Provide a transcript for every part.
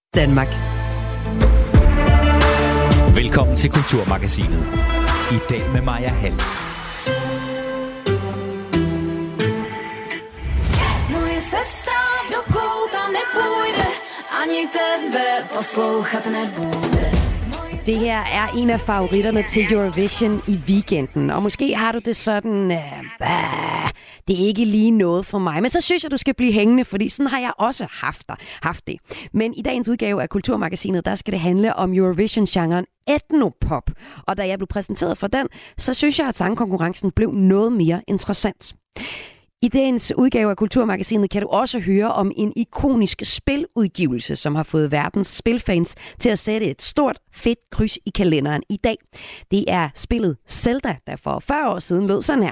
Danmark. Velkommen til Kulturmagasinet. I dag med Maja Hall. Moje sestra do kouta nepůjde, ani tebe poslouchat nebude. Det her er en af favoritterne til Eurovision i weekenden, og måske har du det sådan, det er ikke lige noget for mig, men så synes jeg, du skal blive hængende, fordi sådan har jeg også haft det. Men i dagens udgave af Kulturmagasinet, der skal det handle om Eurovision-genren etnopop, og da jeg blev præsenteret for den, så synes jeg, at sangkonkurrencen blev noget mere interessant. I dagens udgave af Kulturmagasinet kan du også høre om en ikonisk spiludgivelse, som har fået verdens spilfans til at sætte et stort, fedt kryds i kalenderen i dag. Det er spillet Zelda, der for 40 år siden lød sådan her.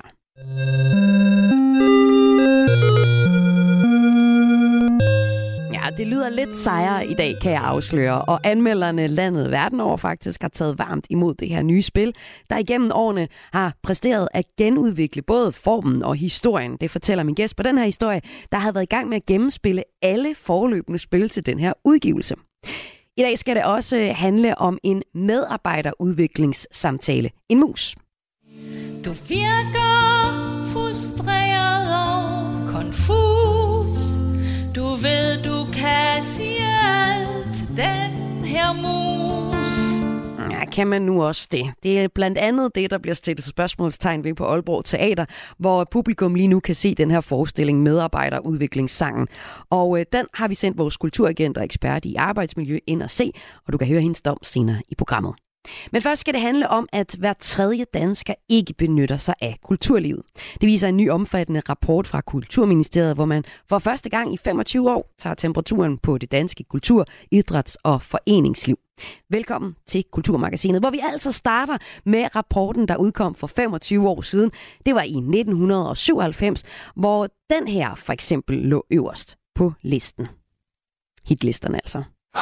Ja, det lyder lidt sejere i dag, kan jeg afsløre, og anmelderne landet verden over faktisk har taget varmt imod det her nye spil, der igennem årene har præsteret at genudvikle både formen og historien. Det fortæller min gæst på den her historie, der havde været i gang med at gennemspille alle forløbende spil til den her udgivelse. I dag skal det også handle om en medarbejderudviklingssamtale. En mus. Du virker frustreret og konfus. Du ved, du kan sige alt til den her mus. Ja, kan man nu også det? Det er blandt andet det, der bliver stillet spørgsmålstegn ved på Aalborg Teater, hvor publikum lige nu kan se den her forestilling Medarbejderudviklingssangen. Og den har vi sendt vores kulturagent og ekspert i arbejdsmiljø ind og se, og du kan høre hendes dom senere i programmet. Men først skal det handle om, at hver tredje dansker ikke benytter sig af kulturlivet. Det viser en ny omfattende rapport fra Kulturministeriet, hvor man for første gang i 25 år tager temperaturen på det danske kultur-, idræts- og foreningsliv. Velkommen til Kulturmagasinet, hvor vi altså starter med rapporten, der udkom for 25 år siden. Det var i 1997, hvor den her for eksempel lå øverst på listen. Hitlisterne altså.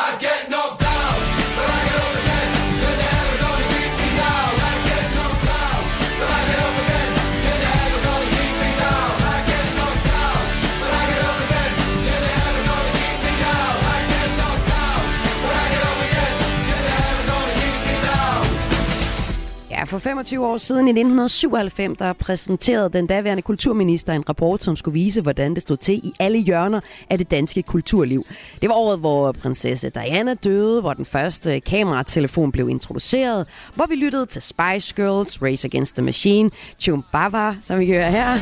For 25 år siden i 1997, der præsenterede den daværende kulturminister en rapport, som skulle vise, hvordan det stod til i alle hjørner af det danske kulturliv. Det var året, hvor prinsesse Diana døde, hvor den første kameratelefon blev introduceret, hvor vi lyttede til Spice Girls, Rage Against the Machine, Chumbawamba, som vi hører her.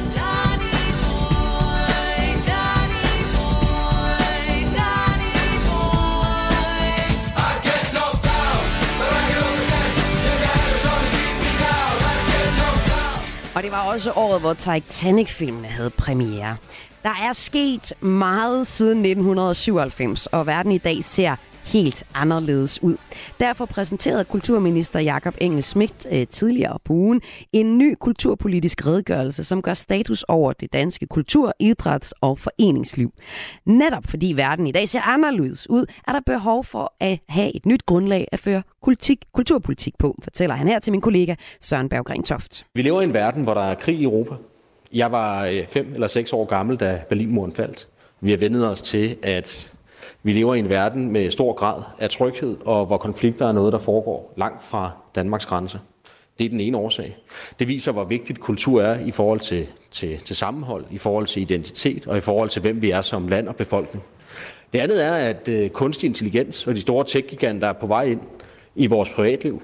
Og det var også året, hvor Titanic-filmene havde premiere. Der er sket meget siden 1997, og verden i dag ser helt anderledes ud. Derfor præsenterede kulturminister Jakob Engel-Schmidt tidligere på ugen en ny kulturpolitisk redegørelse, som gør status over det danske kultur-, idræts- og foreningsliv. Netop fordi verden i dag ser anderledes ud, er der behov for at have et nyt grundlag at føre kulturpolitik på, fortæller han her til min kollega Søren Berggren Toft. Vi lever i en verden, hvor der er krig i Europa. Jeg var 5 eller 6 år gammel, da Berlinmuren faldt. Vi har vendet os til, at vi lever i en verden med stor grad af tryghed, og hvor konflikter er noget, der foregår langt fra Danmarks grænse. Det er den ene årsag. Det viser, hvor vigtigt kultur er i forhold til sammenhold, i forhold til identitet og i forhold til, hvem vi er som land og befolkning. Det andet er, at kunstig intelligens og de store tech-giganter er på vej ind i vores privatliv.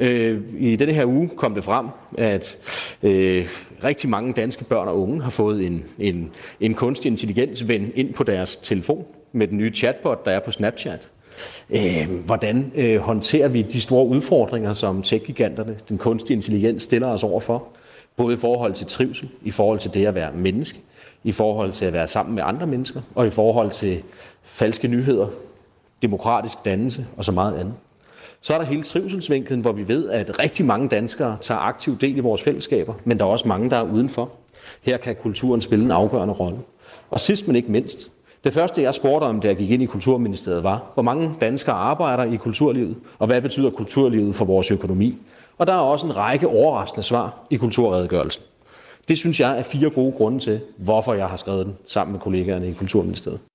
I denne her uge kom det frem, at rigtig mange danske børn og unge har fået en kunstig intelligensven ind på deres telefon med den nye chatbot, der er på Snapchat. Hvordan håndterer vi de store udfordringer, som tech-giganterne, den kunstige intelligens, stiller os overfor? Både i forhold til trivsel, i forhold til det at være menneske, i forhold til at være sammen med andre mennesker, og i forhold til falske nyheder, demokratisk dannelse og så meget andet. Så er der hele trivselsvinklen, hvor vi ved, at rigtig mange danskere tager aktiv del i vores fællesskaber, men der er også mange, der er udenfor. Her kan kulturen spille en afgørende rolle. Og sidst men ikke mindst, det første jeg spurgte om, da jeg gik ind i Kulturministeriet, var, hvor mange danskere arbejder i kulturlivet, og hvad betyder kulturlivet for vores økonomi? Og der er også en række overraskende svar i kulturredegørelsen. Det synes jeg er 4 gode grunde til, hvorfor jeg har skrevet den sammen med kollegaerne i Kulturministeriet.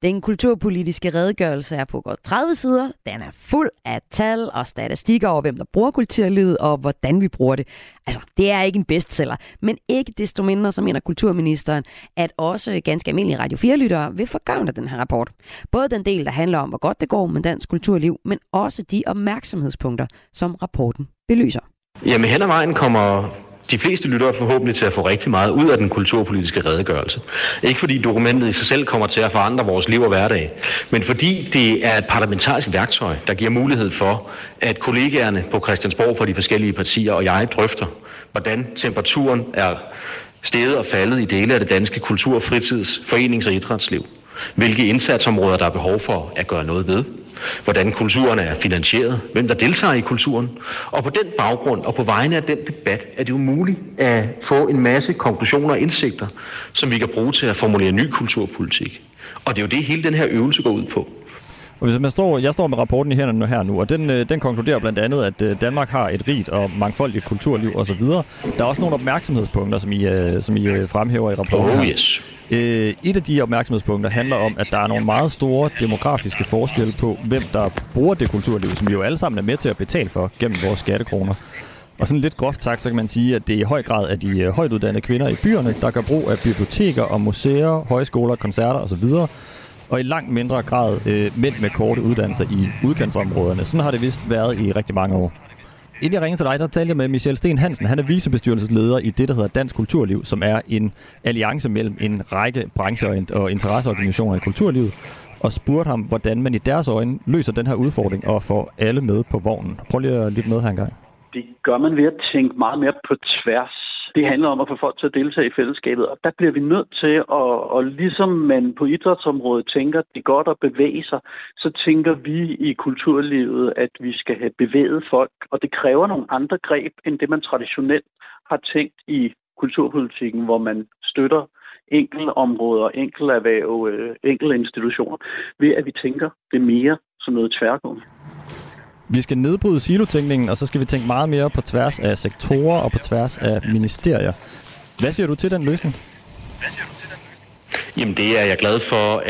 Den kulturpolitiske redegørelse er på godt 30 sider. Den er fuld af tal og statistikker over, hvem der bruger kulturlivet og hvordan vi bruger det. Altså, det er ikke en bestseller, men ikke desto mindre, så mener kulturministeren, at også ganske almindelige Radio 4-lyttere vil få gavn af den her rapport. Både den del, der handler om, hvor godt det går med dansk kulturliv, men også de opmærksomhedspunkter, som rapporten belyser. Jamen hen ad vejen kommer de fleste lyttere forhåbentlig til at få rigtig meget ud af den kulturpolitiske redegørelse. Ikke fordi dokumentet i sig selv kommer til at forandre vores liv og hverdag, men fordi det er et parlamentarisk værktøj, der giver mulighed for, at kollegaerne på Christiansborg fra de forskellige partier og jeg drøfter, hvordan temperaturen er steget og faldet i dele af det danske kultur-, fritids-, forenings- og idrætsliv. Hvilke indsatsområder der er behov for at gøre noget ved. Hvordan kulturen er finansieret, hvem der deltager i kulturen. Og på den baggrund og på vegne af den debat er det jo muligt at få en masse konklusioner og indsigter, som vi kan bruge til at formulere ny kulturpolitik. Og det er jo det, hele den her øvelse går ud på. Og hvis jeg står med rapporten i hænderne her nu, og den konkluderer blandt andet, at Danmark har et rigt og mangfoldigt kulturliv osv. Der er også nogle opmærksomhedspunkter, som I fremhæver i rapporten her. Yes. Et af de opmærksomhedspunkter handler om, at der er nogle meget store demografiske forskelle på, hvem der bruger det kulturliv, som vi jo alle sammen er med til at betale for gennem vores skattekroner. Og sådan lidt groft sagt, så kan man sige, at det i høj grad er de højtuddannede kvinder i byerne, der gør brug af biblioteker og museer, højskoler, koncerter osv., og i langt mindre grad mænd med korte uddannelser i udkantsområderne. Sådan har det vist været i rigtig mange år. Inden jeg ringer til dig, der talte jeg med Michelle Sten Hansen. Han er vicebestyrelsesleder i det, der hedder Dansk Kulturliv, som er en alliance mellem en række branche- og interesseorganisationer i kulturlivet, og spurgte ham, hvordan man i deres øjne løser den her udfordring og får alle med på vognen. Prøv lige at lytte med her engang. Det gør man ved at tænke meget mere på tværs. Det handler om at få folk til at deltage i fællesskabet, og der bliver vi nødt til at ligesom man på idrætsområdet tænker, det er godt at bevæge sig, så tænker vi i kulturlivet, at vi skal have bevæget folk, og det kræver nogle andre greb, end det man traditionelt har tænkt i kulturpolitikken, hvor man støtter enkelte områder, enkelte erhverv, enkelte institutioner, ved at vi tænker det mere som noget tværgående. Vi skal nedbryde silotænkningen, og så skal vi tænke meget mere på tværs af sektorer og på tværs af ministerier. Hvad siger du til den løsning? Jamen det er jeg glad for,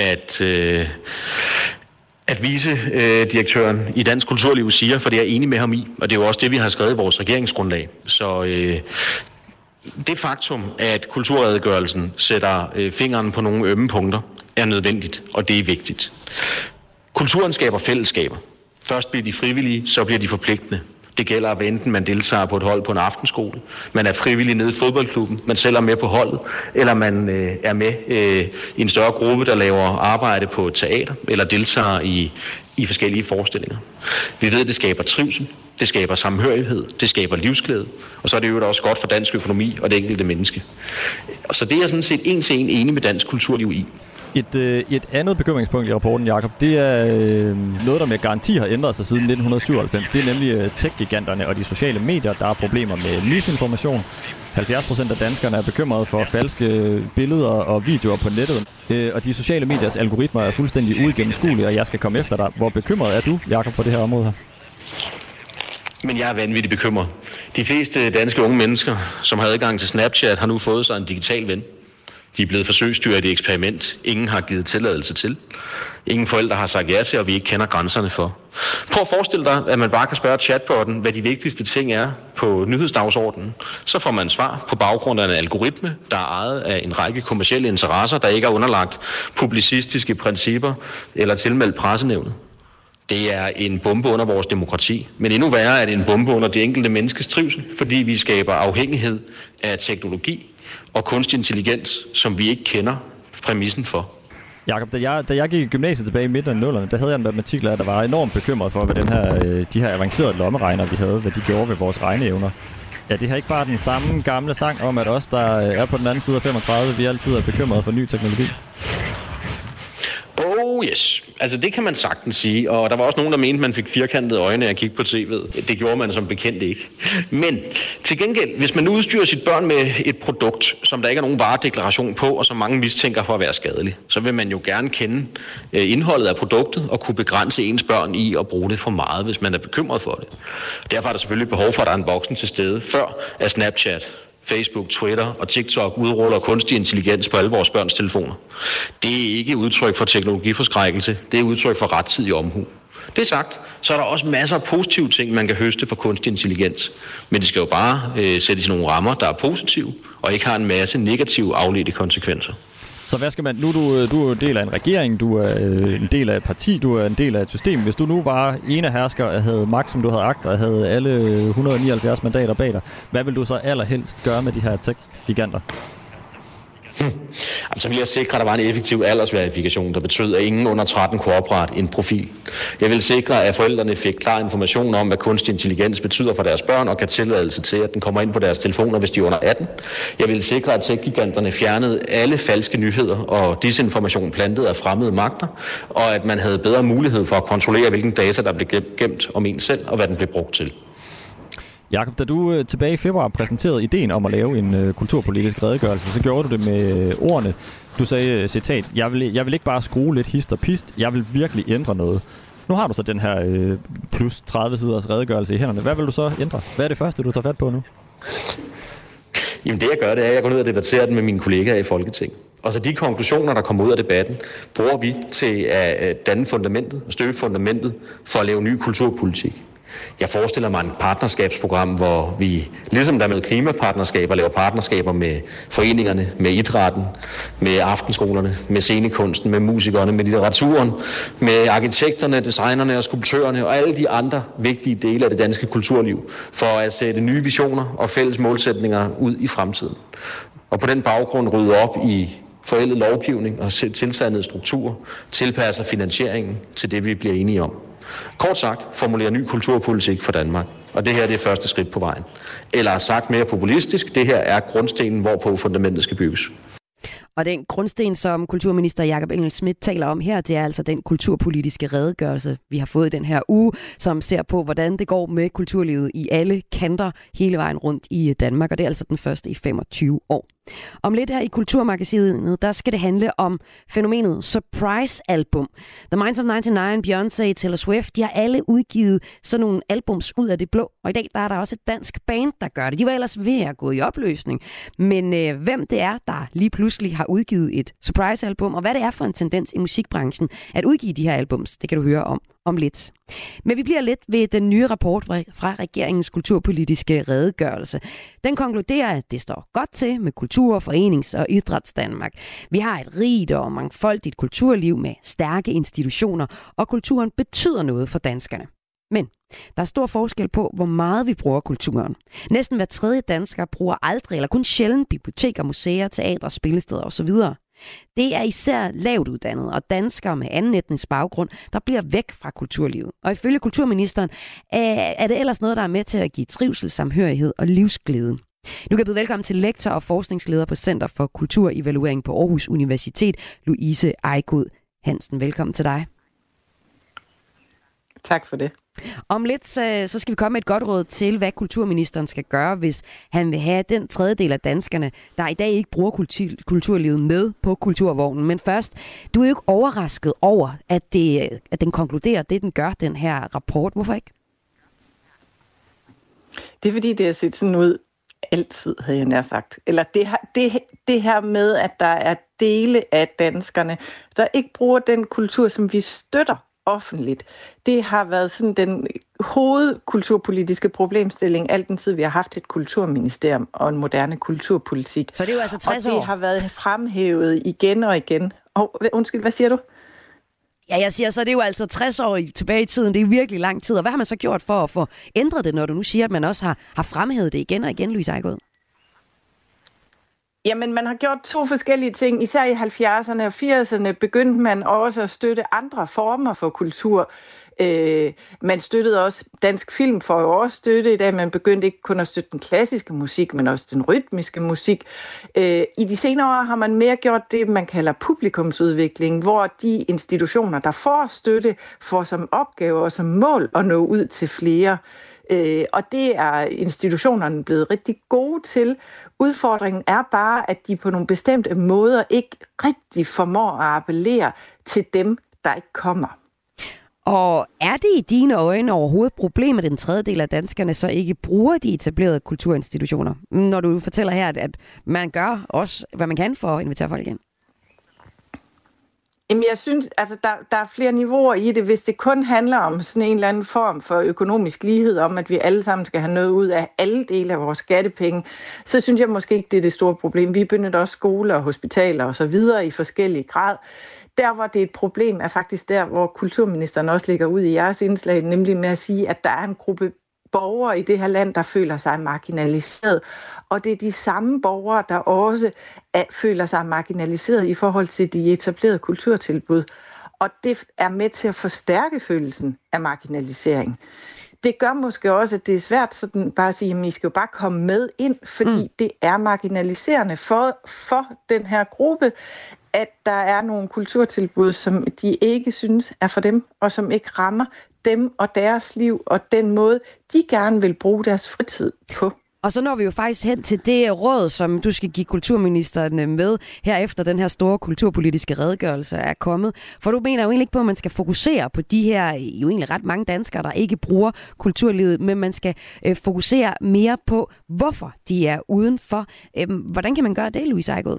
at vicedirektøren i Dansk Kulturliv siger, for det er jeg enig med ham i, og det er jo også det, vi har skrevet i vores regeringsgrundlag. Så det faktum, at kulturredegørelsen sætter fingeren på nogle ømme punkter, er nødvendigt, og det er vigtigt. Kulturen skaber fællesskaber. Først bliver de frivillige, så bliver de forpligtende. Det gælder, hvad enten man deltager på et hold på en aftenskole, man er frivillig nede i fodboldklubben, man selv er med på holdet, eller man er med i en større gruppe, der laver arbejde på et teater, eller deltager i forskellige forestillinger. Vi ved, at det skaber trivsel, det skaber samhørighed, det skaber livsglæde, og så er det jo også godt for dansk økonomi og det enkelte menneske. Og så det er jeg sådan set en til en enig med dansk kulturliv i. Et andet bekymringspunkt i rapporten, Jakob, det er noget, der med garanti har ændret sig siden 1997. Det er nemlig tech-giganterne og de sociale medier, der er problemer med misinformation. 70% af danskerne er bekymrede for falske billeder og videoer på nettet. Og de sociale mediers algoritmer er fuldstændig uigennemskuelige, og jeg skal komme efter dig. Hvor bekymret er du, Jakob, på det her område her? Men jeg er vanvittigt bekymret. De fleste danske unge mennesker, som har adgang til Snapchat, har nu fået sig en digital ven. De er blevet forsøgsdyr i et eksperiment. Ingen har givet tilladelse til. Ingen forældre har sagt ja til, og vi ikke kender grænserne for. Prøv at forestille dig, at man bare kan spørge chatbotten, hvad de vigtigste ting er på nyhedsdagsordenen. Så får man svar på baggrund af en algoritme, der er ejet af en række kommercielle interesser, der ikke er underlagt publicistiske principper eller tilmeldt pressenævnet. Det er en bombe under vores demokrati. Men endnu værre er det en bombe under det enkelte menneskes trivsel, fordi vi skaber afhængighed af teknologi og kunstig intelligens, som vi ikke kender præmissen for. Jakob, da jeg gik i gymnasiet tilbage i midten af 00'erne, der havde jeg en matematiklærer, der var enormt bekymret for, hvad de her avancerede lommeregner, vi havde, hvad de gjorde ved vores regneevner. Ja, det her ikke bare den samme gamle sang om, at os, der er på den anden side af 35, vi altid er bekymrede for ny teknologi? Oh yes, altså det kan man sagtens sige, og der var også nogen, der mente, man fik firkantede øjne af at kigge på tv'et. Det gjorde man som bekendt ikke. Men til gengæld, hvis man udstyrer sit børn med et produkt, som der ikke er nogen varedeklaration på, og som mange mistænker for at være skadelig, så vil man jo gerne kende indholdet af produktet og kunne begrænse ens børn i at bruge det for meget, hvis man er bekymret for det. Derfor er der selvfølgelig behov for, at der er en voksen til stede, før at Snapchat Facebook, Twitter og TikTok udruller kunstig intelligens på alle vores børns telefoner. Det er ikke udtryk for teknologiforskrækkelse, det er udtryk for rettidig omhu. Det sagt, så er der også masser af positive ting, man kan høste fra kunstig intelligens. Men det skal jo bare sættes i nogle rammer, der er positive, og ikke har en masse negative afledte konsekvenser. Så hvad skal man... Nu du er en del af en regering, du er en del af et parti, du er en del af et system. Hvis du nu var enehersker og havde magt, som du havde agt, og havde alle 179 mandater bag dig, hvad vil du så allerhelst gøre med de her tech-giganter? Så vil jeg sikre, at der var en effektiv aldersverifikation, der betød, at ingen under 13 kunne oprette en profil. Jeg vil sikre, at forældrene fik klar information om, hvad kunstig intelligens betyder for deres børn, og kan tilladelse til, at den kommer ind på deres telefoner, hvis de er under 18. Jeg vil sikre, at tech-giganterne fjernede alle falske nyheder og disinformation plantet af fremmede magter, og at man havde bedre mulighed for at kontrollere, hvilken data, der blev gemt om en selv, og hvad den blev brugt til. Jakob, da du tilbage i februar præsenterede ideen om at lave en kulturpolitisk redegørelse, så gjorde du det med ordene. Du sagde, citat, jeg vil ikke bare skrue lidt hist og pist, jeg vil virkelig ændre noget. Nu har du så den her plus 30 siders redegørelse i hænderne. Hvad vil du så ændre? Hvad er det første, du tager fat på nu? Jamen det jeg gør, det er, at jeg går ned og debatterer den med mine kollegaer i Folketinget. Og så de konklusioner, der kommer ud af debatten, bruger vi til at danne fundamentet og støbe fundamentet for at lave ny kulturpolitik. Jeg forestiller mig et partnerskabsprogram, hvor vi, ligesom der med klimapartnerskaber, laver partnerskaber med foreningerne, med idrætten, med aftenskolerne, med scenekunsten, med musikerne, med litteraturen, med arkitekterne, designerne og skulptørerne og alle de andre vigtige dele af det danske kulturliv, for at sætte nye visioner og fælles målsætninger ud i fremtiden. Og på den baggrund rydde op i forældet lovgivning og tilsandede strukturer, tilpasser finansieringen til det, vi bliver enige om. Kort sagt, formulere ny kulturpolitik for Danmark. Og det her det er første skridt på vejen. Eller sagt mere populistisk, det her er grundstenen, hvorpå fundamentet skal bygges. Og den grundsten, som kulturminister Jakob Engel-Schmidt taler om her, det er altså den kulturpolitiske redegørelse, vi har fået den her uge, som ser på, hvordan det går med kulturlivet i alle kanter hele vejen rundt i Danmark. Og det er altså den første i 25 år. Om lidt her i Kulturmagasinet, der skal det handle om fænomenet Surprise-album. The Minds of 99, Beyoncé, Taylor Swift, de har alle udgivet sådan nogle albums ud af det blå. Og i dag der er der også et dansk band, der gør det. De var ellers ved at gå i opløsning. Men hvem det er, der lige pludselig har udgivet et surprise-album, og hvad det er for en tendens i musikbranchen at udgive de her albums, det kan du høre om lidt. Men vi bliver lidt ved den nye rapport fra regeringens kulturpolitiske redegørelse. Den konkluderer, at det står godt til med kultur, forenings- og idrætsdanmark. Vi har et rigt og mangfoldigt kulturliv med stærke institutioner, og kulturen betyder noget for danskerne. Men der er stor forskel på, hvor meget vi bruger kulturen. Næsten hver tredje dansker bruger aldrig eller kun sjældent biblioteker, museer, teatre, spillesteder osv. Det er især lavt uddannede og danskere med anden etnisk baggrund, der bliver væk fra kulturlivet. Og ifølge kulturministeren er det ellers noget, der er med til at give trivsel, samhørighed og livsglæde. Nu kan jeg byde velkommen til lektor og forskningsleder på Center for Kulturevaluering på Aarhus Universitet, Louise Ejgod Hansen. Velkommen til dig. Tak for det. Om lidt så skal vi komme med et godt råd til, hvad kulturministeren skal gøre, hvis han vil have den tredjedel af danskerne, der i dag ikke bruger kulturlivet med på kulturvognen. Men først, du er jo ikke overrasket over, at den konkluderer det, den gør, den her rapport. Hvorfor ikke? Det er fordi, det har set sådan ud altid, havde jeg nær sagt. Eller det her med, at der er dele af danskerne, der ikke bruger den kultur, som vi støtter offentligt. Det har været sådan den hovedkulturpolitiske problemstilling, al den tid vi har haft et kulturministerium og en moderne kulturpolitik. Så det er jo altså 60 år? Og det har været fremhævet igen og igen. Undskyld, hvad siger du? Ja, jeg siger så, det er jo altså 60 år tilbage i tiden. Det er virkelig lang tid. Og hvad har man så gjort for at få ændret det, når du nu siger, at man også har fremhævet det igen og igen, Louise Ejgod? Jamen, man har gjort to forskellige ting. Især i 70'erne og 80'erne begyndte man også at støtte andre former for kultur. Man støttede også dansk film for jo også støtte i dag. Man begyndte ikke kun at støtte den klassiske musik, men også den rytmiske musik. I de senere år har man mere gjort det, man kalder publikumsudvikling, hvor de institutioner, der får støtte, får som opgave og som mål at nå ud til flere. Og det er institutionerne blevet rigtig gode til. Udfordringen er bare, at de på nogle bestemte måder ikke rigtig formår at appellere til dem, der ikke kommer. Og er det i dine øjne overhovedet problem, at en tredjedel af danskerne så ikke bruger de etablerede kulturinstitutioner? Når du fortæller her, at man gør også, hvad man kan for at invitere folk ind. Jamen, jeg synes, altså, der er flere niveauer i det. Hvis det kun handler om sådan en eller anden form for økonomisk lighed, om at vi alle sammen skal have noget ud af alle dele af vores skattepenge, så synes jeg måske ikke, det er det store problem. Vi benytter også skoler, hospitaler og så videre i forskellige grad. Der, hvor det er et problem, er faktisk der, hvor kulturministeren også ligger ud i jeres indslag, nemlig med at sige, at der er en gruppe borgere i det her land, der føler sig marginaliseret. Og det er de samme borgere, der også føler sig marginaliseret i forhold til de etablerede kulturtilbud. Og det er med til at forstærke følelsen af marginalisering. Det gør måske også, at det er svært sådan bare at sige, at I skal jo bare komme med ind, fordi det er marginaliserende for den her gruppe, at der er nogle kulturtilbud, som de ikke synes er for dem, og som ikke rammer dem og deres liv, og den måde, de gerne vil bruge deres fritid på. Og så når vi jo faktisk hen til det råd, som du skal give kulturministeren med, her efter den her store kulturpolitiske redegørelse er kommet. For du mener jo egentlig ikke på, at man skal fokusere på de her jo egentlig ret mange danskere, der ikke bruger kulturlivet, men man skal fokusere mere på, hvorfor de er udenfor. Hvordan kan man gøre det, Louise Ejgaard?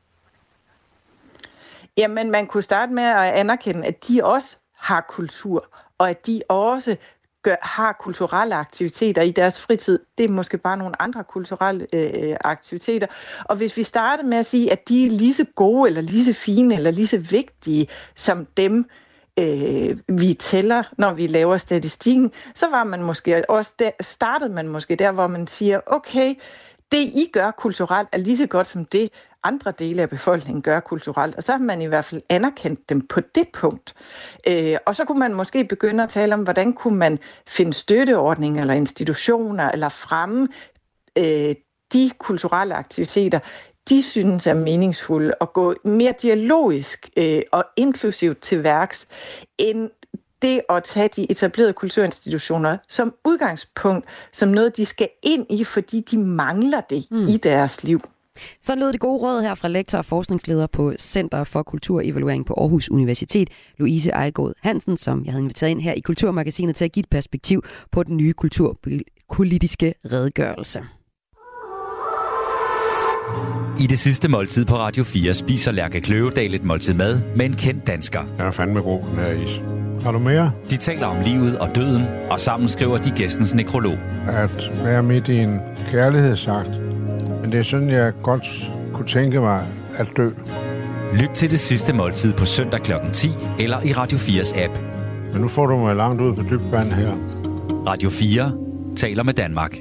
Jamen, man kunne starte med at anerkende, at de også har kultur, og at de også har kulturelle aktiviteter i deres fritid. Det er måske bare nogle andre kulturelle aktiviteter. Og hvis vi starter med at sige, at de er lige så gode, eller lige så fine, eller lige så vigtige som dem, vi tæller, når vi laver statistikken, så var man måske også startede man måske der, hvor man siger, okay, det I gør kulturelt er lige så godt som det andre dele af befolkningen gør kulturelt, og så har man i hvert fald anerkendt dem på det punkt. Og så kunne man måske begynde at tale om, hvordan kunne man finde støtteordninger eller institutioner, eller fremme de kulturelle aktiviteter, de synes er meningsfulde, og gå mere dialogisk og inklusivt til værks, end det at tage de etablerede kulturinstitutioner som udgangspunkt, som noget, de skal ind i, fordi de mangler det i deres liv. Så lød det gode råd her fra lektor og forskningsleder på Center for Kulturevaluering på Aarhus Universitet, Louise Ejgaard Hansen, som jeg havde inviteret ind her i Kulturmagasinet til at give et perspektiv på den nye kulturpolitiske redegørelse. I det sidste måltid på Radio 4 spiser Lærke Kløvedal et måltid mad med en kendt dansker. Jeg er fandme god, den her is. Har du mere? De taler om livet og døden, og sammen skriver de gæstens nekrolog. At være midt i en kærlighedsakt. Men det er sådan, jeg godt kunne tænke mig at dø. Lyt til det sidste måltid på søndag kl. 10 eller i Radio 4's app. Men nu får du mig langt ud på dybt vand her. Radio 4 taler med Danmark.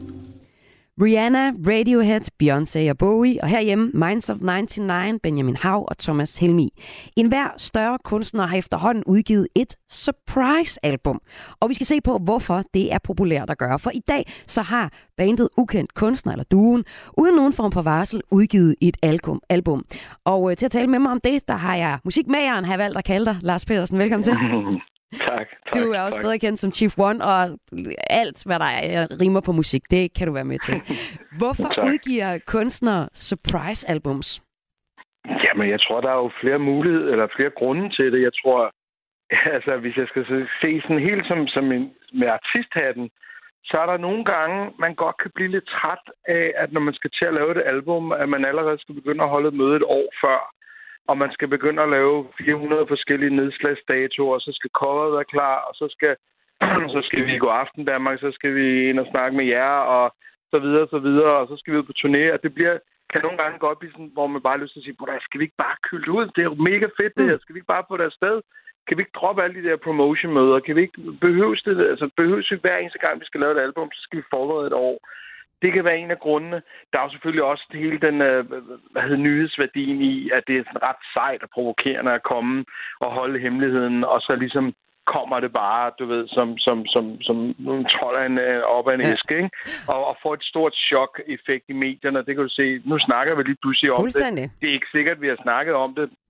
Rihanna, Radiohead, Beyoncé og Bowie, og herhjemme Minds of 99, Benjamin Hav og Thomas Helmig. En hver større kunstner har efterhånden udgivet et surprise-album. Og vi skal se på, hvorfor det er populært at gøre. For i dag så har bandet Ukendt Kunstner, eller Duen, uden nogen form for varsel, udgivet et album. Og til at tale med mig om det, der har jeg musikmageren, har valgt at kalde dig, Lars Petersen. Velkommen til. Tak. Du er også bedre kendt som Chief One, og alt, hvad der rimer på musik, det kan du være med til. Hvorfor udgiver kunstnere surprise-albums? Jamen, jeg tror, der er jo flere muligheder, eller flere grunde til det. Jeg tror, altså, hvis jeg skal se sådan helt som med artisthatten, så er der nogle gange, man godt kan blive lidt træt af, at når man skal til at lave et album, at man allerede skal begynde at holde et møde et år før. Og man skal begynde at lave 400 forskellige nedslagsdatoer, og så skal coveret være klar, og så skal vi gå Aften Danmark, så skal vi ind og snakke med jer, og så videre, og så skal vi ud på turné, og det kan nogle gange godt blive sådan, hvor man bare har lyst til at sige, skal vi ikke bare kylde ud? Det er jo mega fedt det her, skal vi ikke bare få det afsted? Kan vi ikke droppe alle de der promotion-møder? Kan vi ikke behøves vi hver eneste gang, vi skal lave et album, så skal vi forberede et år? Det kan være en af grundene. Der er jo selvfølgelig også hele den nyhedsværdien i, at det er sådan ret sejt og provokerende at komme og holde hemmeligheden, og så ligesom kommer det bare, du ved, som en trold op af en æske, ikke? Og får et stort chok-effekt i medierne. Det kan du se. Nu snakker vi lige pludselig om det. Det er ikke sikkert, vi har snakket om det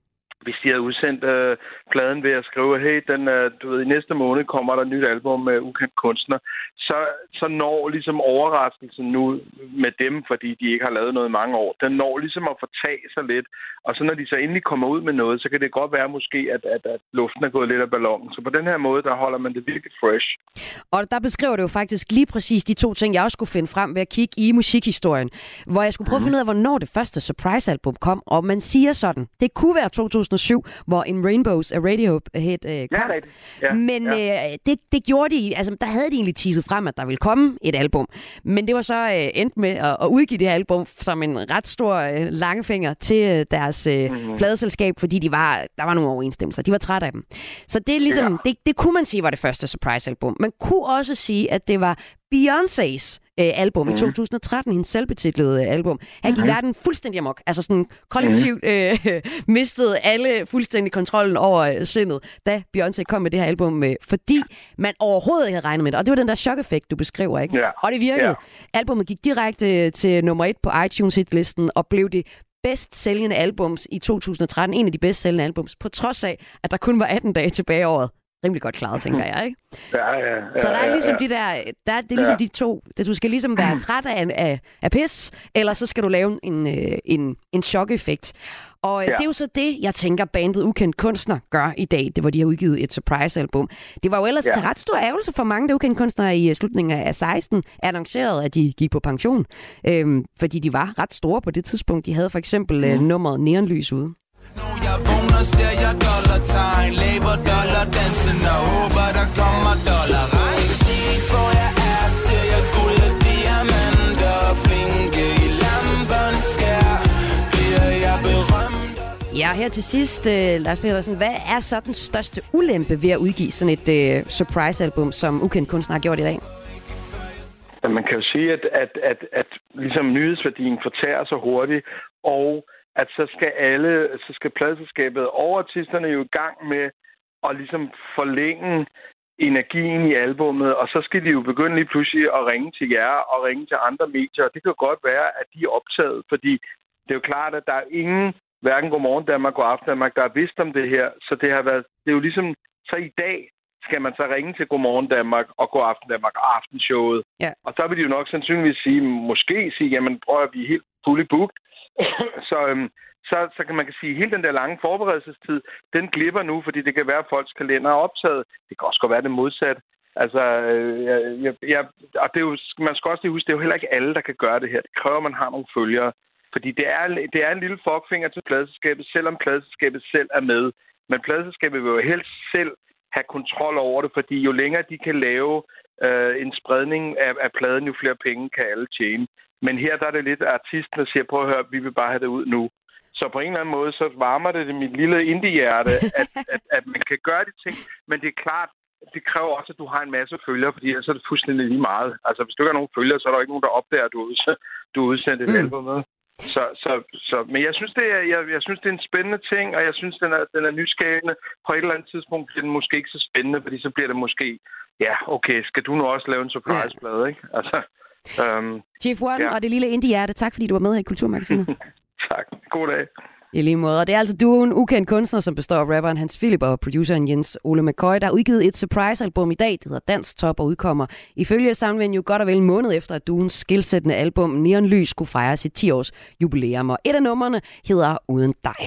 hvis de havde udsendt pladen ved at skrive, hey, i næste måned kommer der et nyt album med ukendt kunstner, så når ligesom overraskelsen nu med dem, fordi de ikke har lavet noget i mange år, den når ligesom at fortage sig lidt. Og så når de så endelig kommer ud med noget, så kan det godt være måske, at luften er gået lidt af ballonen. Så på den her måde, der holder man det virkelig fresh. Og der beskriver det jo faktisk lige præcis de to ting, jeg også skulle finde frem ved at kigge i musikhistorien, hvor jeg skulle prøve at finde ud af, hvornår det første Surprise-album kom. Og man siger sådan, det kunne være 2007, hvor In Rainbows af Radiohead kom. Ja, men det gjorde de, altså der havde de egentlig teaset frem, at der ville komme et album. Men det var så endt med at udgive det her album som en ret stor langfinger til deres pladeselskab, fordi der var nogle overensstemmelser. De var trætte af dem. Så det er ligesom, det kunne man sige var det første Surprise-album. Man kunne også sige, at det var Beyoncés album i 2013, hendes selvbetitlede album. Han gik verden fuldstændig amok. Altså sådan kollektivt mistede alle fuldstændig kontrollen over sindet, da Beyoncé kom med det her album, fordi man overhovedet ikke havde regnet med det. Og det var den der chok-effekt, du beskriver, ikke? Yeah. Og det virkede. Yeah. Albumet gik direkte til nummer 1 på iTunes hitlisten og blev det bedst sælgende albums i 2013. En af de bedst sælgende albums, på trods af, at der kun var 18 dage tilbage i året. Rimelig godt klaret, tænker jeg, ikke? Så der er ligesom det er ligesom de to. Du skal ligesom være træt af pis, eller så skal du lave en chok-effekt. Og det er jo så det, jeg tænker, bandet Ukendt Kunstner gør i dag. Det var, de har udgivet et surprise-album. Det var jo ellers til ret stor ærgelse for mange, der Ukendt Kunstnere i slutningen af 16 annoncerede, at de gik på pension. Fordi de var ret store på det tidspunkt. De havde for eksempel nummeret Neonlys ude. Når jeg vågner, ser jeg dollartegn, lever dollardansen og håber, der kommer dollar. Regnsigt, hvor jeg er, ser jeg guld og diamanter, blinke i lamperne skær, bliver jeg berømt. Ja, her til sidst, Lars Petersen, hvad er så den største ulempe ved at udgive sådan et surprise-album, som Ukendt Kunstner har gjort i dag? Man kan jo sige, at ligesom nyhedsværdien fortærer så hurtigt, og at så skal pladeselskabet og artisterne jo i gang med at ligesom forlænge energien i albummet, og så skal de jo begynde lige pludselig at ringe til jer og ringe til andre medier. Det kan godt være, at de er optaget, fordi det er jo klart, at der er ingen, hverken Godmorgen Danmark og Aften Danmark, der har vidst om det her. Så det er jo ligesom, så i dag skal man så ringe til Godmorgen Danmark og Godaften Danmark og Aftenshowet. Ja. Og så vil de jo nok sandsynligvis sige, jamen prøv at blive helt fully booked. Så kan man sige, at hele den der lange forberedelsestid, den glipper nu, fordi det kan være, at folks kalender er optaget. Det kan også godt være det modsatte. Altså, og det er jo, man skal også lige huske, det er jo heller ikke alle, der kan gøre det her. Det kræver, at man har nogle følgere. Fordi det er en lille fuckfinger til pladeselskabet, selvom pladeselskabet selv er med. Men pladeselskabet vil jo helst selv have kontrol over det, fordi jo længere de kan lave en spredning af pladen, jo flere penge kan alle tjene. Men her der er det lidt, at artisten, der siger, prøv at høre, vi vil bare have det ud nu. Så på en eller anden måde, så varmer det mit lille indie-hjerte, at man kan gøre de ting. Men det er klart, det kræver også, at du har en masse følgere, fordi ellers er det fuldstændig lige meget. Altså, hvis du ikke har nogen følgere, så er der ikke nogen, der opdager, at du er udsendt et album med. Men jeg synes, det er en spændende ting, og jeg synes, den er nyskabende. På et eller andet tidspunkt bliver den måske ikke så spændende, fordi så bliver det måske, ja, okay, skal du nu også lave en surprise-plade, ikke? Altså... Chief One og det lille indie-hjerte, tak fordi du var med her i Kulturmagasinet. Tak. God dag. I lige måde. Og det er altså duoen Ukendt Kunstner, som består af rapperen Hans Philip og produceren Jens Ole McCoy, der har udgivet et surprise-album i dag. Det hedder Dansk Top og udkommer ifølge Soundvenue godt og vel en måned efter, at duoens skilsættende album Neonlys skulle fejre sit 10-års jubilæum. Og et af numrene hedder Uden dig.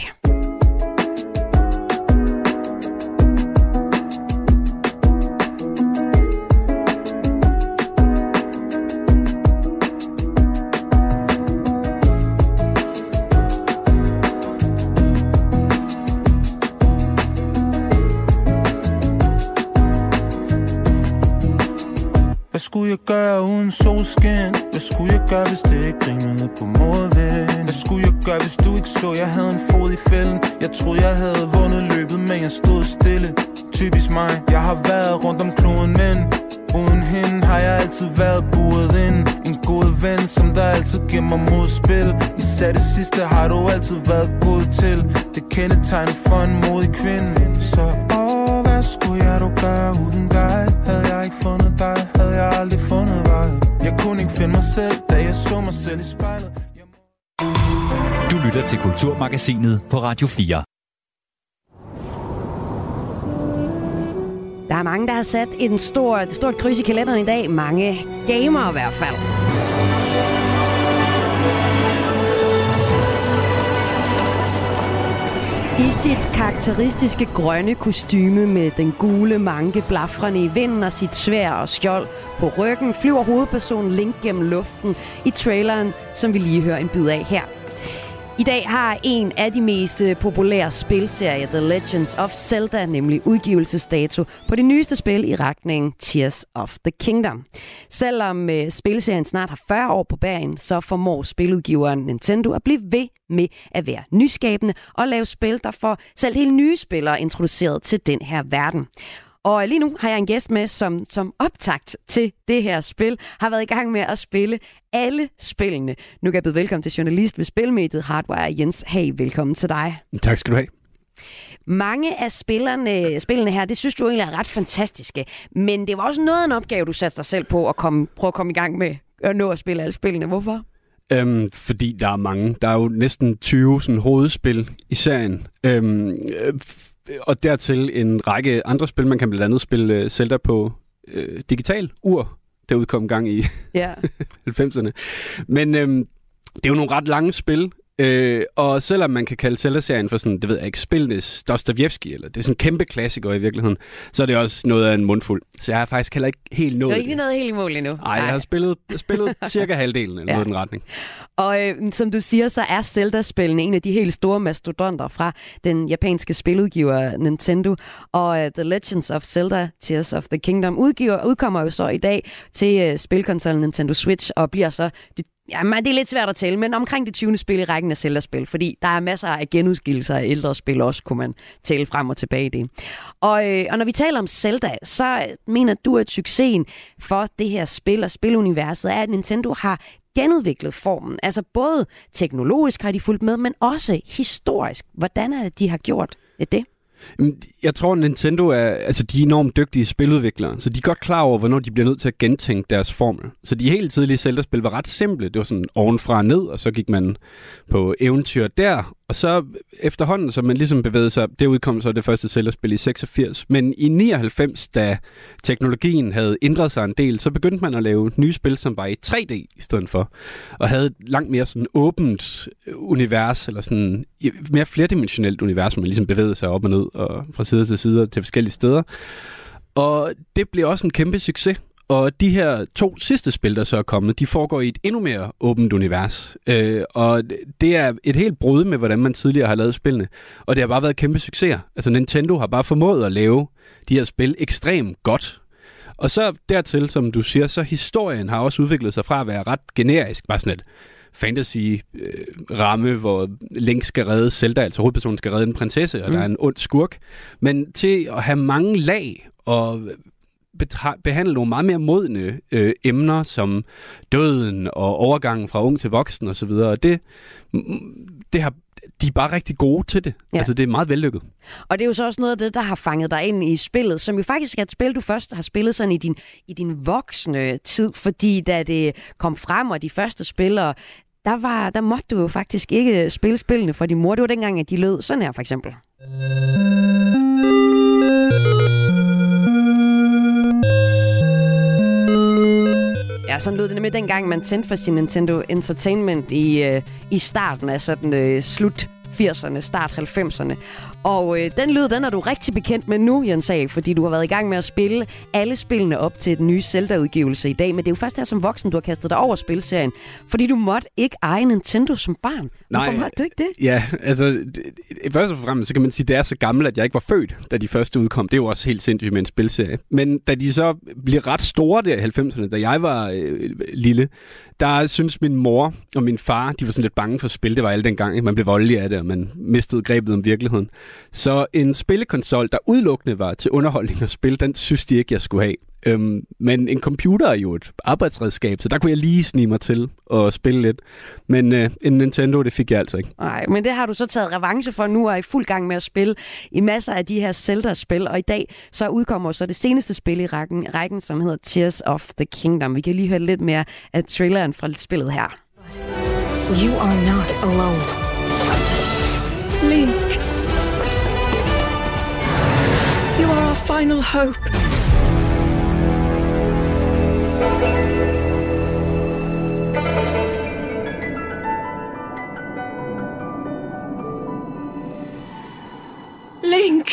Hvad skulle jeg gøre uden solskin? Hvad skulle jeg gøre, hvis det ikke rimede på modvind? Hvad skulle jeg gøre, hvis du ikke så, jeg havde en fod i fælden? Jeg troede, jeg havde vundet løbet, men jeg stod stille. Typisk mig, jeg har været rundt om kloden, men uden hende har jeg altid været buret ind. En god ven, som der altid giver mig modspil. Især det sidste har du altid været god til. Det kendetegnet for en modig kvinde. Så hvad skulle jeg dog gøre uden dig? Havde jeg ikke fundet dig, havde jeg aldrig fundet vej. Jeg kunne ikke finde mig selv, da jeg så mig selv i spejlet. Du lytter til Kulturmagasinet på Radio 4. Der er mange, der har sat et stort kryds i kalenderen i dag. Mange gamere i hvert fald. I sit karakteristiske grønne kostyme med den gule manke blafrende i vinden og sit sværd og skjold på ryggen, flyver hovedpersonen Link gennem luften i traileren, som vi lige hører en bid af her. I dag har en af de mest populære spilserier, The Legends of Zelda, nemlig udgivelsesdato på det nyeste spil i retningen Tears of the Kingdom. Selvom spilserien snart har 40 år på bagen, så formår spiludgiveren Nintendo at blive ved med at være nyskabende og lave spil, der får selv helt nye spillere introduceret til den her verden. Og lige nu har jeg en gæst med, som optakt til det her spil har været i gang med at spille alle spillene. Nu kan jeg byde velkommen til journalist ved spilmediet Hardwire, Jens Hag. Velkommen til dig. Tak skal du have. Mange af spillene her, det synes du egentlig er ret fantastiske. Men det var også noget af en opgave, du satte dig selv på at prøve at komme i gang med at nå at spille alle spillene. Hvorfor? Fordi der er mange. Der er jo næsten 20 sådan, hovedspil i serien. Og dertil en række andre spil. Man kan blandt andet spille Zelda på digital ur, der udkom gang i 90'erne. Men det er jo nogle ret lange spil. Og selvom man kan kalde Zelda-serien for sådan, det ved jeg ikke, spillenes Dostoyevsky, eller det er sådan en kæmpe klassiker i virkeligheden, så er det også noget af en mundfuld. Så jeg har faktisk heller ikke helt nået det. Du har ikke nået helt i mål endnu? Nej, jeg har spillet cirka halvdelen eller noget i den retning. Og som du siger, så er Zelda-spillene en af de helt store mastodonter fra den japanske spiludgiver Nintendo. Og The Legends of Zelda Tears of the Kingdom udkommer jo så i dag til spilkonsollen Nintendo Switch, og bliver så det er lidt svært at tælle, men omkring det 20. spil i rækken af Zelda-spil, fordi der er masser af genudskillelser af ældre spil også, kunne man tælle frem og tilbage i det. Og når vi taler om Zelda, så mener du, at succesen for det her spil og spiluniverset er, at Nintendo har genudviklet formen. Altså både teknologisk har de fulgt med, men også historisk. Hvordan er det, de har gjort det? Jeg tror, Nintendo de er enormt dygtige spiludviklere, så de er godt klar over, hvornår de bliver nødt til at gentænke deres formel. Så de helt tidlige Zelda-spil var ret simple. Det var sådan ovenfra og ned, og så gik man på eventyr der. Og så efterhånden, så man ligesom bevægede sig, det udkom så det første Zelda-spil i 86. Men i 99, da teknologien havde ændret sig en del, så begyndte man at lave nye spil, som var i 3D i stedet for. Og havde et langt mere sådan åbent univers, eller sådan mere flerdimensionelt univers, som man ligesom bevægede sig op og ned, og fra side til side til forskellige steder. Og det blev også en kæmpe succes. Og de her 2 sidste spil, der så er kommet, de foregår i et endnu mere åbent univers. Og det er et helt brud med, hvordan man tidligere har lavet spillene. Og det har bare været kæmpe succeser. Altså Nintendo har bare formået at lave de her spil ekstremt godt. Og så dertil, som du siger, så historien har også udviklet sig fra at være ret generisk. Bare sådan et fantasy-ramme, hvor Link skal redde Zelda, altså hovedpersonen skal redde en prinsesse, og der er en ond skurk. Men til at have mange lag og behandle nogle meget mere modne emner, som døden og overgangen fra ung til voksen osv. Og de er bare rigtig gode til det. Ja. Altså, det er meget vellykket. Og det er jo så også noget af det, der har fanget dig ind i spillet, som jo faktisk er et spil, du først har spillet sådan i din voksne tid, fordi da det kom frem, og de første spillere, der måtte du jo faktisk ikke spille spillene for din mor. Det var dengang, at de lød sådan her, for eksempel. Ja, sådan lød det nemlig dengang, man tændte for sin Nintendo Entertainment i starten af sådan slut 80'erne, start 90'erne. Og den lyd, den er du rigtig bekendt med nu, Jens Hag, fordi du har været i gang med at spille alle spillene op til den nye Zelda-udgivelse i dag. Men det er jo først her som voksen, du har kastet dig over spilserien, fordi du måtte ikke eje Nintendo som barn. Hvorfor måtte du ikke det? Ja, altså først og fremmest, så kan man sige, at det er så gammelt, at jeg ikke var født, da de første udkom. Det er jo også helt sindssygt med en spilserie. Men da de så blev ret store der i 90'erne, da jeg var lille, der synes min mor og min far, de var sådan lidt bange for spil. Det var alle dengang, man blev voldelig af det, og man mistede grebet om virkeligheden. Så en spillekonsol, der udelukkende var til underholdning og spil, den synes de ikke, jeg skulle have. Men en computer er jo et arbejdsredskab, så der kunne jeg lige snige mig til at spille lidt. Men en Nintendo, det fik jeg altså ikke. Nej, men det har du så taget revanche for nu, og er i fuld gang med at spille i masser af de her Zelda-spil. Og i dag så udkommer så det seneste spil i rækken, som hedder Tears of the Kingdom. Vi kan lige høre lidt mere af traileren fra spillet her. You are not alone. Link. You are our final hope. Link!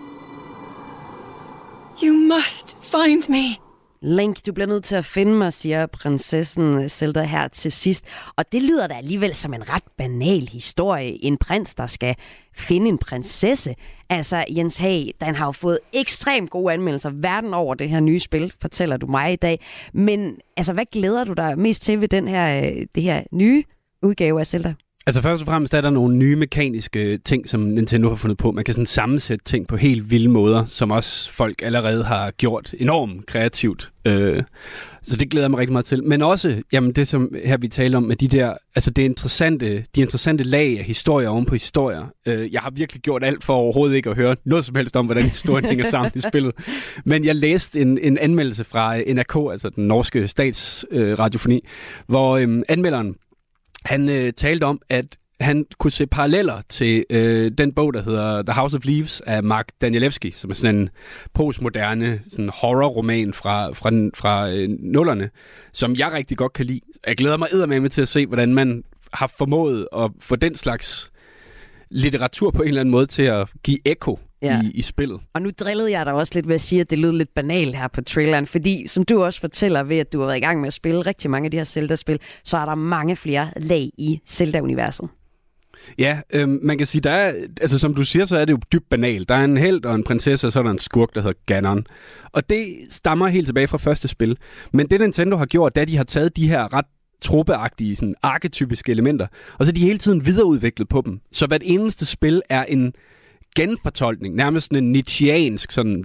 You must find me. Link, du bliver nødt til at finde mig, siger prinsessen Zelda her til sidst. Og det lyder da alligevel som en ret banal historie. En prins, der skal finde en prinsesse. Altså, Jens Hag, den har jo fået ekstremt gode anmeldelser verden over det her nye spil, fortæller du mig i dag. Men altså, hvad glæder du dig mest til ved det her nye udgave af Zelda? Altså først og fremmest er der nogle nye mekaniske ting, som Nintendo har fundet på. Man kan sådan sammensætte ting på helt vilde måder, som også folk allerede har gjort enormt kreativt. Så det glæder jeg mig rigtig meget til. Men også, jamen det som her vi taler om med de der, altså de interessante lag af historier oven på historier. Jeg har virkelig gjort alt for overhovedet ikke at høre noget som helst om, hvordan historien hænger sammen i spillet. Men jeg læste en anmeldelse fra NRK, altså den norske statsradiofoni, hvor anmelderen han talte om, at han kunne se paralleller til den bog, der hedder The House of Leaves af Mark Danielewski, som er sådan en postmoderne sådan horrorroman fra nullerne, som jeg rigtig godt kan lide. Jeg glæder mig eddermame til at se, hvordan man har formået at få den slags litteratur på en eller anden måde til at give ekko i spillet. Og nu drillede jeg dig også lidt ved at sige, at det lød lidt banalt her på traileren, fordi som du også fortæller ved, at du har været i gang med at spille rigtig mange af de her Zelda-spil, så er der mange flere lag i Zelda-universet. Ja, man kan sige, der er, altså som du siger, så er det jo dybt banalt. Der er en helt og en prinsesse, og så er der en skurk, der hedder Ganon. Og det stammer helt tilbage fra første spil. Men det Nintendo har gjort, det er, at de har taget de her ret tropeagtige, sådan arketypiske elementer, og så er de hele tiden videreudviklet på dem. Så hvert eneste spil er en genfortolkning, nærmest sådan en Nietzscheansk, sådan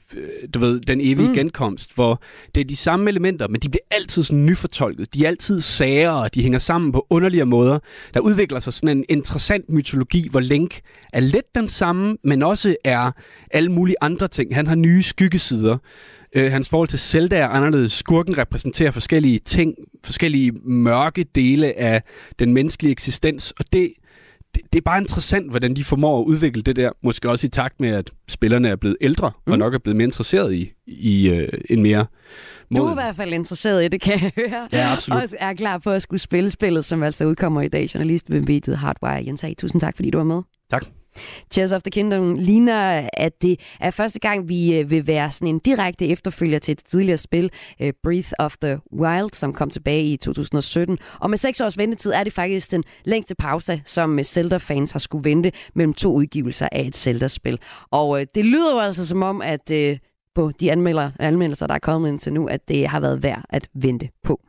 den evige genkomst, hvor det er de samme elementer, men de bliver altid sådan nyfortolket. De er altid sære, og de hænger sammen på underlige måder. Der udvikler sig sådan en interessant mytologi, hvor Link er lidt den samme, men også er alle mulige andre ting. Han har nye skyggesider. Hans forhold til Zelda er anderledes. Skurken repræsenterer forskellige ting, forskellige mørke dele af den menneskelige eksistens, og det er bare interessant, hvordan de formår at udvikle det der, måske også i takt med, at spillerne er blevet ældre, og nok er blevet mere interesseret i en mere Du er i hvert fald interesseret i det, kan jeg høre. Ja, absolut. Og er klar på at skulle spille spillet, som altså udkommer i dag. Journalist ved mediet Hardwire, Jens Hag. Tusind tak, fordi du var med. Tak. Tears of the Kingdom ligner, at det er første gang, vi vil være sådan en direkte efterfølger til et tidligere spil, Breath of the Wild, som kom tilbage i 2017. Og med 6 års ventetid er det faktisk den længste pause, som Zelda-fans har skulle vente mellem 2 udgivelser af et Zelda-spil. Og det lyder jo altså som om, at på de anmeldelser, der er kommet indtil nu, at det har været værd at vente på.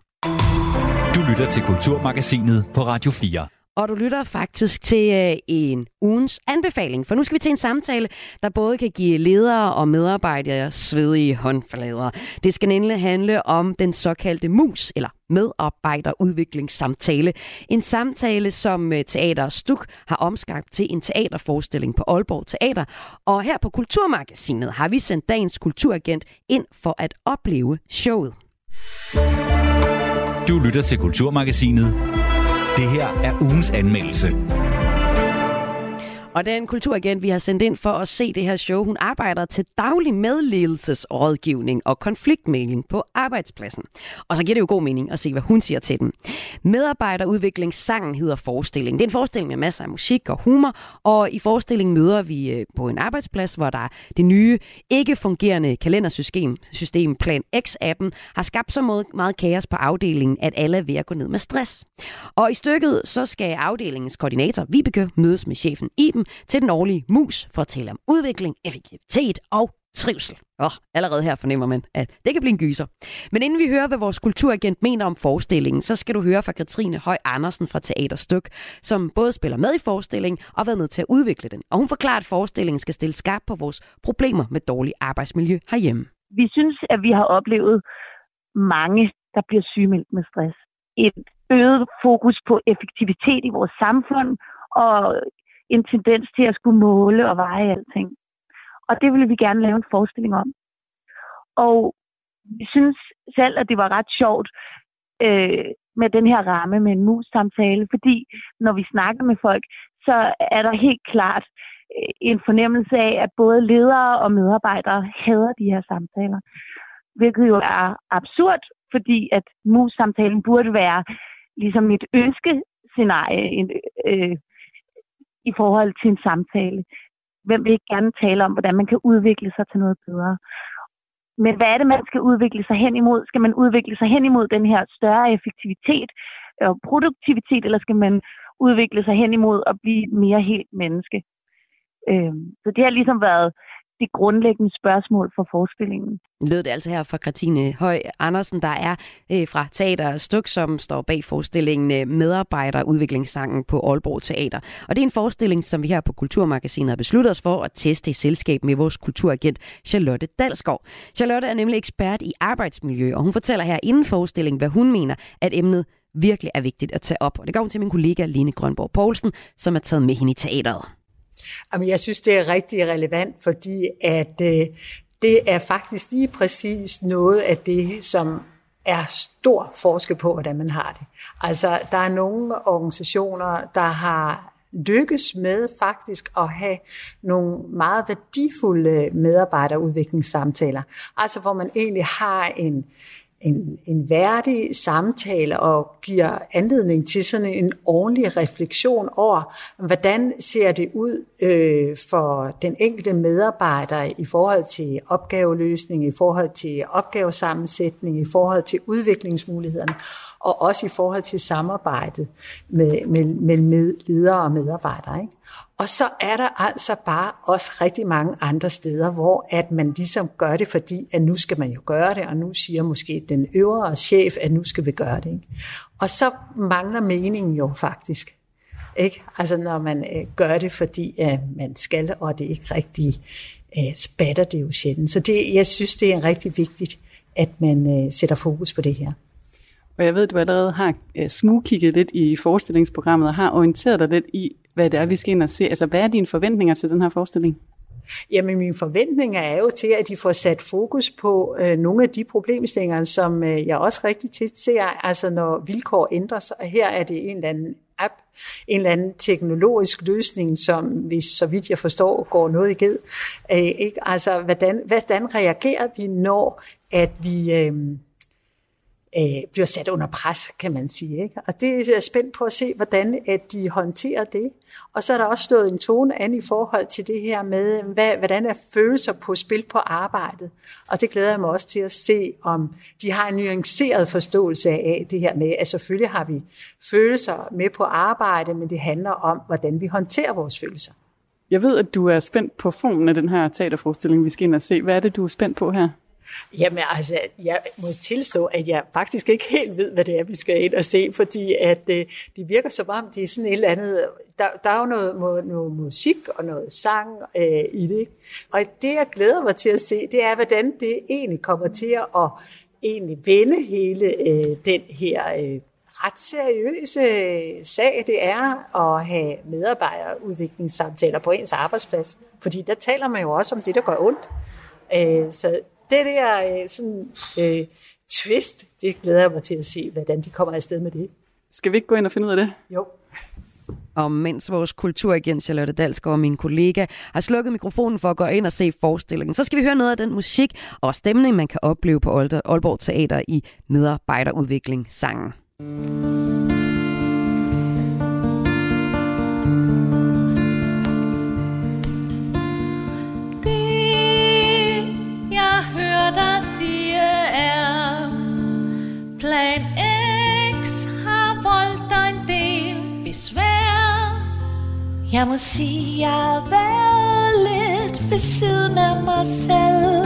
Du lytter til Kulturmagasinet på Radio 4. Og du lytter faktisk til en ugens anbefaling, for nu skal vi til en samtale, der både kan give ledere og medarbejdere svedige håndflader. Det skal nemlig handle om den såkaldte MUS, eller medarbejderudviklingssamtale. En samtale, som Teater Stuk har omskabt til en teaterforestilling på Aalborg Teater. Og her på Kulturmagasinet har vi sendt dagens kulturagent ind for at opleve showet. Du lytter til Kulturmagasinet. Det her er ugens anmeldelse. Og den kulturagent, vi har sendt ind for at se det her show, hun arbejder til daglig medledelsesrådgivning og konfliktmægling på arbejdspladsen. Og så giver det jo god mening at se, hvad hun siger til den. Medarbejderudviklingssangen hedder Forestilling. Det er en forestilling med masser af musik og humor, og i forestillingen møder vi på en arbejdsplads, hvor der er det nye, ikke-fungerende kalendersystem Plan X-appen, har skabt så meget kaos på afdelingen, at alle er ved at gå ned med stress. Og i stykket, så skal afdelingens koordinator Vibeke mødes med chefen Iben til den årlige MUS for at tale om udvikling, effektivitet og trivsel. Allerede her fornemmer man, at det kan blive en gyser. Men inden vi hører, hvad vores kulturagent mener om forestillingen, så skal du høre fra Katrine Høj Andersen fra Teater Stuk, som både spiller med i forestillingen og har været med til at udvikle den. Og hun forklarer, at forestillingen skal stille skarpt på vores problemer med dårlig arbejdsmiljø herhjemme. Vi synes, at vi har oplevet mange, der bliver sygemeldt med stress. Et øget fokus på effektivitet i vores samfund og en tendens til at skulle måle og veje alting. Og det ville vi gerne lave en forestilling om. Og vi synes selv, at det var ret sjovt med den her ramme med en mus-samtale, fordi når vi snakker med folk, så er der helt klart en fornemmelse af, at både ledere og medarbejdere hader de her samtaler. Hvilket jo er absurd, fordi at mus-samtalen burde være ligesom et ønskescenarie i forhold til en samtale. Hvem vil ikke gerne tale om, hvordan man kan udvikle sig til noget bedre? Men hvad er det, man skal udvikle sig hen imod? Skal man udvikle sig hen imod den her større effektivitet og produktivitet, eller skal man udvikle sig hen imod at blive mere helt menneske? Så det har ligesom været det grundlæggende spørgsmål for forestillingen. Lød det altså her fra Christine Høj Andersen, der er fra Teater Stuk, som står bag forestillingen Medarbejderudviklingssangen på Aalborg Teater. Og det er en forestilling, som vi her på Kulturmagasinet har besluttet os for at teste i selskab med vores kulturagent Charlotte Dalsgaard. Charlotte er nemlig ekspert i arbejdsmiljø, og hun fortæller her inden forestillingen, hvad hun mener, at emnet virkelig er vigtigt at tage op. Og det går hun til min kollega Lene Grønborg Poulsen, som er taget med hende i teateret. Jamen, jeg synes, det er rigtig relevant, fordi at det er faktisk lige præcis noget af det, som er stor forskel på, hvordan man har det. Altså, der er nogle organisationer, der har lykkes med faktisk at have nogle meget værdifulde medarbejderudviklingssamtaler. Altså, hvor man egentlig har en værdig samtale og giver anledning til sådan en ordentlig refleksion over, hvordan ser det ud for den enkelte medarbejder i forhold til opgaveløsning, i forhold til opgavesammensætning, i forhold til udviklingsmulighederne, og også i forhold til samarbejdet mellem ledere og medarbejdere, ikke? Og så er der altså bare også rigtig mange andre steder, hvor at man ligesom gør det, fordi at nu skal man jo gøre det, og nu siger måske den øvre chef, at nu skal vi gøre det, ikke? Og så mangler meningen jo faktisk, ikke? Altså når man gør det, fordi at man skal, og det ikke rigtig spatter det jo sjældent. Så jeg synes, det er rigtig vigtigt, at man sætter fokus på det her. Og jeg ved, at du allerede har smugkigget lidt i forestillingsprogrammet og har orienteret dig lidt i, hvad det er, vi skal ind og se. Altså, hvad er dine forventninger til den her forestilling? Jamen, mine forventninger er jo til, at de får sat fokus på nogle af de problemstillinger, som jeg også rigtig tit ser, altså når vilkår ændrer sig. Her er det en eller anden app, en eller anden teknologisk løsning, som, hvis så vidt jeg forstår, går noget i ged. Ikke? Altså, hvordan reagerer vi, når at vi bliver sat under pres, kan man sige, ikke? Og det er jeg spændt på at se, hvordan at de håndterer det. Og så er der også stået en tone an i forhold til det her med, hvordan er følelser på spil på arbejdet. Og det glæder jeg mig også til at se, om de har en nuanceret forståelse af det her med, at selvfølgelig har vi følelser med på arbejde, men det handler om, hvordan vi håndterer vores følelser. Jeg ved, at du er spændt på formen af den her teaterforestilling, vi skal ind og se. Hvad er det, du er spændt på her? Jamen altså, jeg må tilstå, at jeg faktisk ikke helt ved, hvad det er, vi skal ind og se, fordi at det virker som om, det er sådan et eller andet, der er jo noget musik og noget sang i det. Og det, jeg glæder mig til at se, det er, hvordan det egentlig kommer til at egentlig vende hele den her ret seriøse sag, det er at have medarbejderudviklingssamtaler på ens arbejdsplads. Fordi der taler man jo også om det, der gør ondt. Så det der sådan twist, det glæder jeg mig til at se, hvordan de kommer afsted med det. Skal vi ikke gå ind og finde ud af det? Jo. Og mens vores kulturagent Charlotte Dalsgaard og min kollega har slukket mikrofonen for at gå ind og se forestillingen, så skal vi høre noget af den musik og stemning, man kan opleve på Aalborg Teater i Medarbejderudviklingssangen. Der siger er plan X har voldt dig en del besvær. Jeg må sige, jeg har været lidt ved siden af mig selv.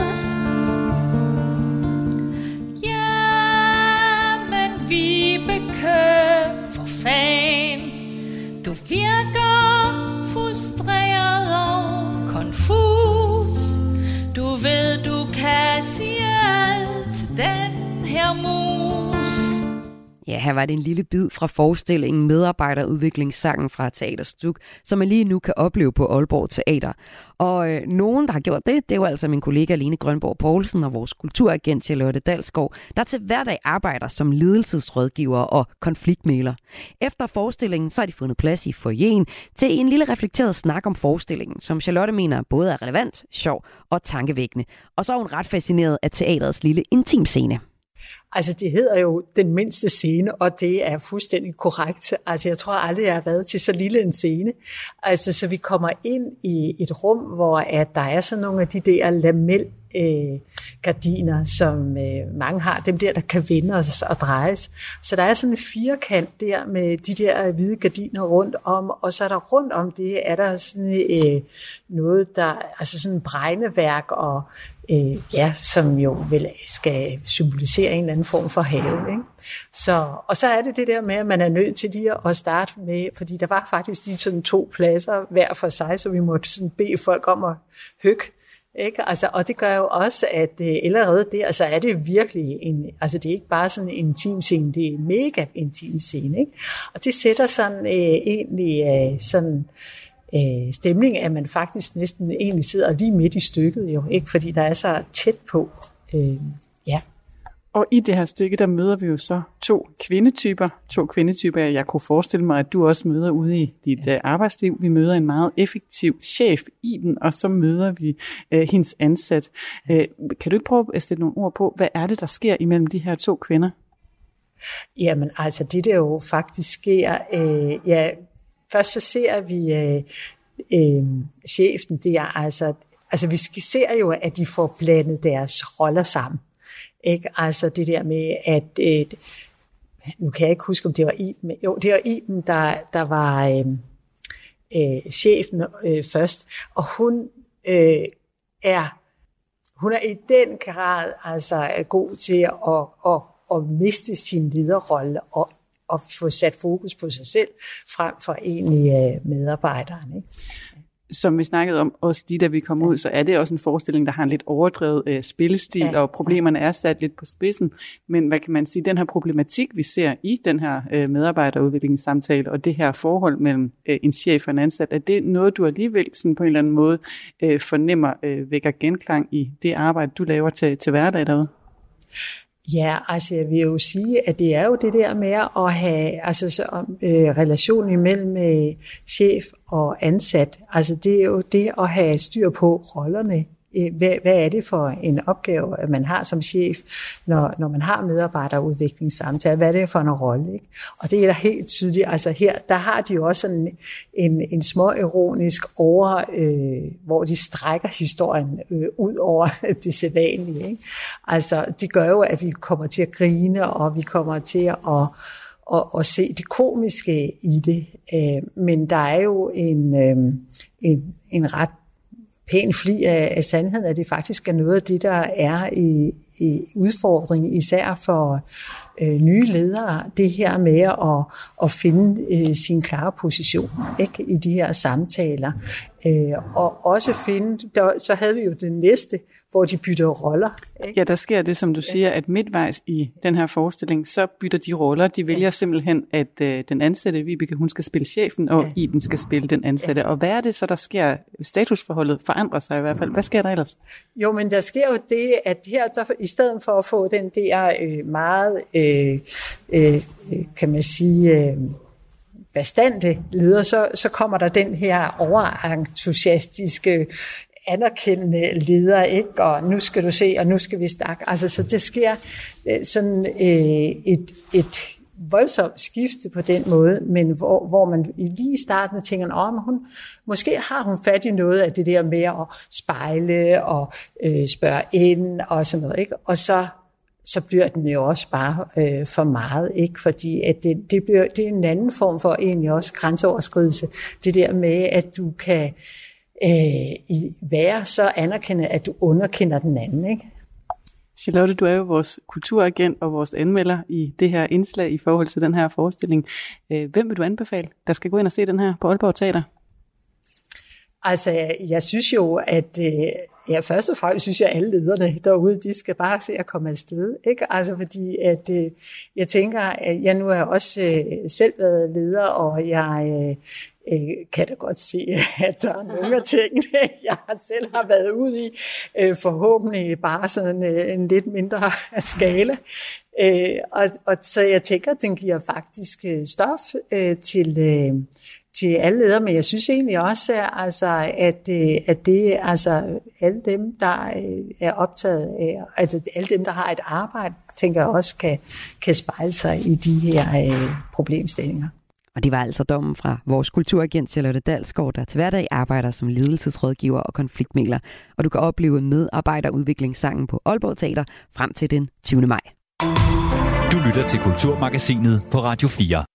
Ja, men Vibeke, for fan, du virker frustreret og konfus. Du ved, du kan sige alt til den her mus. Ja, her var det en lille bid fra forestillingen Medarbejderudviklingssangen fra Teater Stuk, som man lige nu kan opleve på Aalborg Teater. Og nogen, der har gjort det er jo altså min kollega Lene Grønborg Poulsen og vores kulturagent Charlotte Dalsgaard, der til hverdag arbejder som ledelsesrådgiver og konfliktmægler. Efter forestillingen så har de fundet plads i foyeren til en lille reflekteret snak om forestillingen, som Charlotte mener både er relevant, sjov og tankevækkende. Og så er hun ret fascineret af teaterets lille intimscene. Altså, det hedder jo den mindste scene, og det er fuldstændig korrekt. Altså, jeg tror aldrig, jeg har været til så lille en scene. Altså, så vi kommer ind i et rum, hvor at der er sådan nogle af de der lamel-gardiner, som mange har. Dem der kan vende og drejes. Så der er sådan en firkant der med de der hvide gardiner rundt om, og så er der rundt om det, er der sådan noget, der altså sådan brændeværk og som jo vel skal symbolisere en eller anden form for have. Ikke? Og så er det der med, at man er nødt til lige at starte med, fordi der var faktisk de sådan 2 pladser hver for sig, så vi måtte sådan bede folk om at hygge. Ikke? Altså, og det gør jo også, at allerede der, så er det virkelig altså det er ikke bare sådan en intim scene, det er en mega intim scene. Ikke? Og det sætter sådan egentlig sådan stemning, at man faktisk næsten egentlig sidder lige midt i stykket, jo, ikke? Fordi der er så tæt på. Og i det her stykke, der møder vi jo så 2 kvindetyper, jeg kunne forestille mig, at du også møder ude i dit arbejdsliv. Vi møder en meget effektiv chef, Iben, og så møder vi hendes ansat. Kan du ikke prøve at sætte nogle ord på, hvad er det, der sker imellem de her 2 kvinder? Jamen, altså det der jo faktisk sker, først så ser vi chefen, det er altså vi ser jo, at de får blandet deres roller sammen. Ikke? Altså det der med, at nu kan jeg ikke huske, om det var Iben. Jo, det var Iben, der var chefen først, og hun er i den grad altså god til at miste sin lederrolle og få sat fokus på sig selv frem for egentlig medarbejderen. Ikke? Som vi snakkede om også lige da vi kom ud, så er det også en forestilling, der har en lidt overdrevet spillestil, og problemerne er sat lidt på spidsen. Men hvad kan man sige, den her problematik, vi ser i den her medarbejderudviklingssamtale, og det her forhold mellem en chef og en ansat, er det noget, du alligevel sådan på en eller anden måde fornemmer vækker genklang i det arbejde, du laver til hverdag derude? Ja, altså jeg vil jo sige, at det er jo det der med at have relationen imellem chef og ansat. Altså det er jo det at have styr på rollerne. Hvad er det for en opgave, at man har som chef, når man har medarbejderudviklingssamtaler? Hvad er det for en rolle? Ikke? Og det er da helt tydeligt. Altså her, der har de jo også sådan en småironisk hvor de strækker historien ud over det sædvanlige. Ikke? Altså det gør jo, at vi kommer til at grine, og vi kommer til at se det komiske i det. Men der er jo en ret pæn fli af sandheden, at det faktisk er noget af det, der er i udfordringen, især for nye ledere, det her med at finde sin klare position, ikke, i de her samtaler. Og også så havde vi jo det næste, hvor de bytter roller. Ikke? Ja, der sker det, som du siger, at midtvejs i den her forestilling, så bytter de roller. De vælger simpelthen, at den ansatte Vibeke, hun skal spille chefen, og Iben skal spille den ansatte. Og hvad er det så, der sker? Statusforholdet forandrer sig i hvert fald. Hvad sker der ellers? Jo, men der sker jo det, at her, der, i stedet for at få den der meget, kan man sige, bastante leder, så kommer der den her overentusiastiske, anerkendende leder, ikke? Og nu skal du se, og nu skal vi snakke. Altså, så det sker sådan et voldsomt skifte på den måde, men hvor man lige i starten tænker, måske har hun fat i noget af det der med at spejle og spørge ind og sådan noget, ikke? Og så bliver den jo også bare for meget, ikke? Fordi at det er en anden form for egentlig også grænseoverskridelse. Det der med, at du kan være så anerkendende, at du underkender den anden, ikke? Charlotte, du er jo vores kulturagent og vores anmelder i det her indslag i forhold til den her forestilling. Hvem vil du anbefale, der skal gå ind og se den her på Aalborg Teater? Altså, jeg synes jo, at Ja, først og fremmest synes jeg, at alle lederne derude, de skal bare se at komme afsted. Ikke? Altså fordi, at jeg tænker, at jeg nu har også selv været leder, og jeg kan da godt se, at der er nogle af tingene, jeg selv har været ude i, forhåbentlig bare sådan en lidt mindre skala. Og så jeg tænker, at den giver faktisk stof til alle ledere, men jeg synes egentlig også, at det altså alle dem, der er optaget af, altså alle dem, der har et arbejde, tænker jeg også kan spejle sig i de her problemstillinger. Og det var altså dommen fra vores kulturagent Charlotte Dalsgaard, der til hverdag arbejder som ledelsesrådgiver og konfliktmægler. Og du kan opleve medarbejderudviklingssangen på Aalborg Teater frem til den 20. maj. Du lytter til Kulturmagasinet på Radio 4.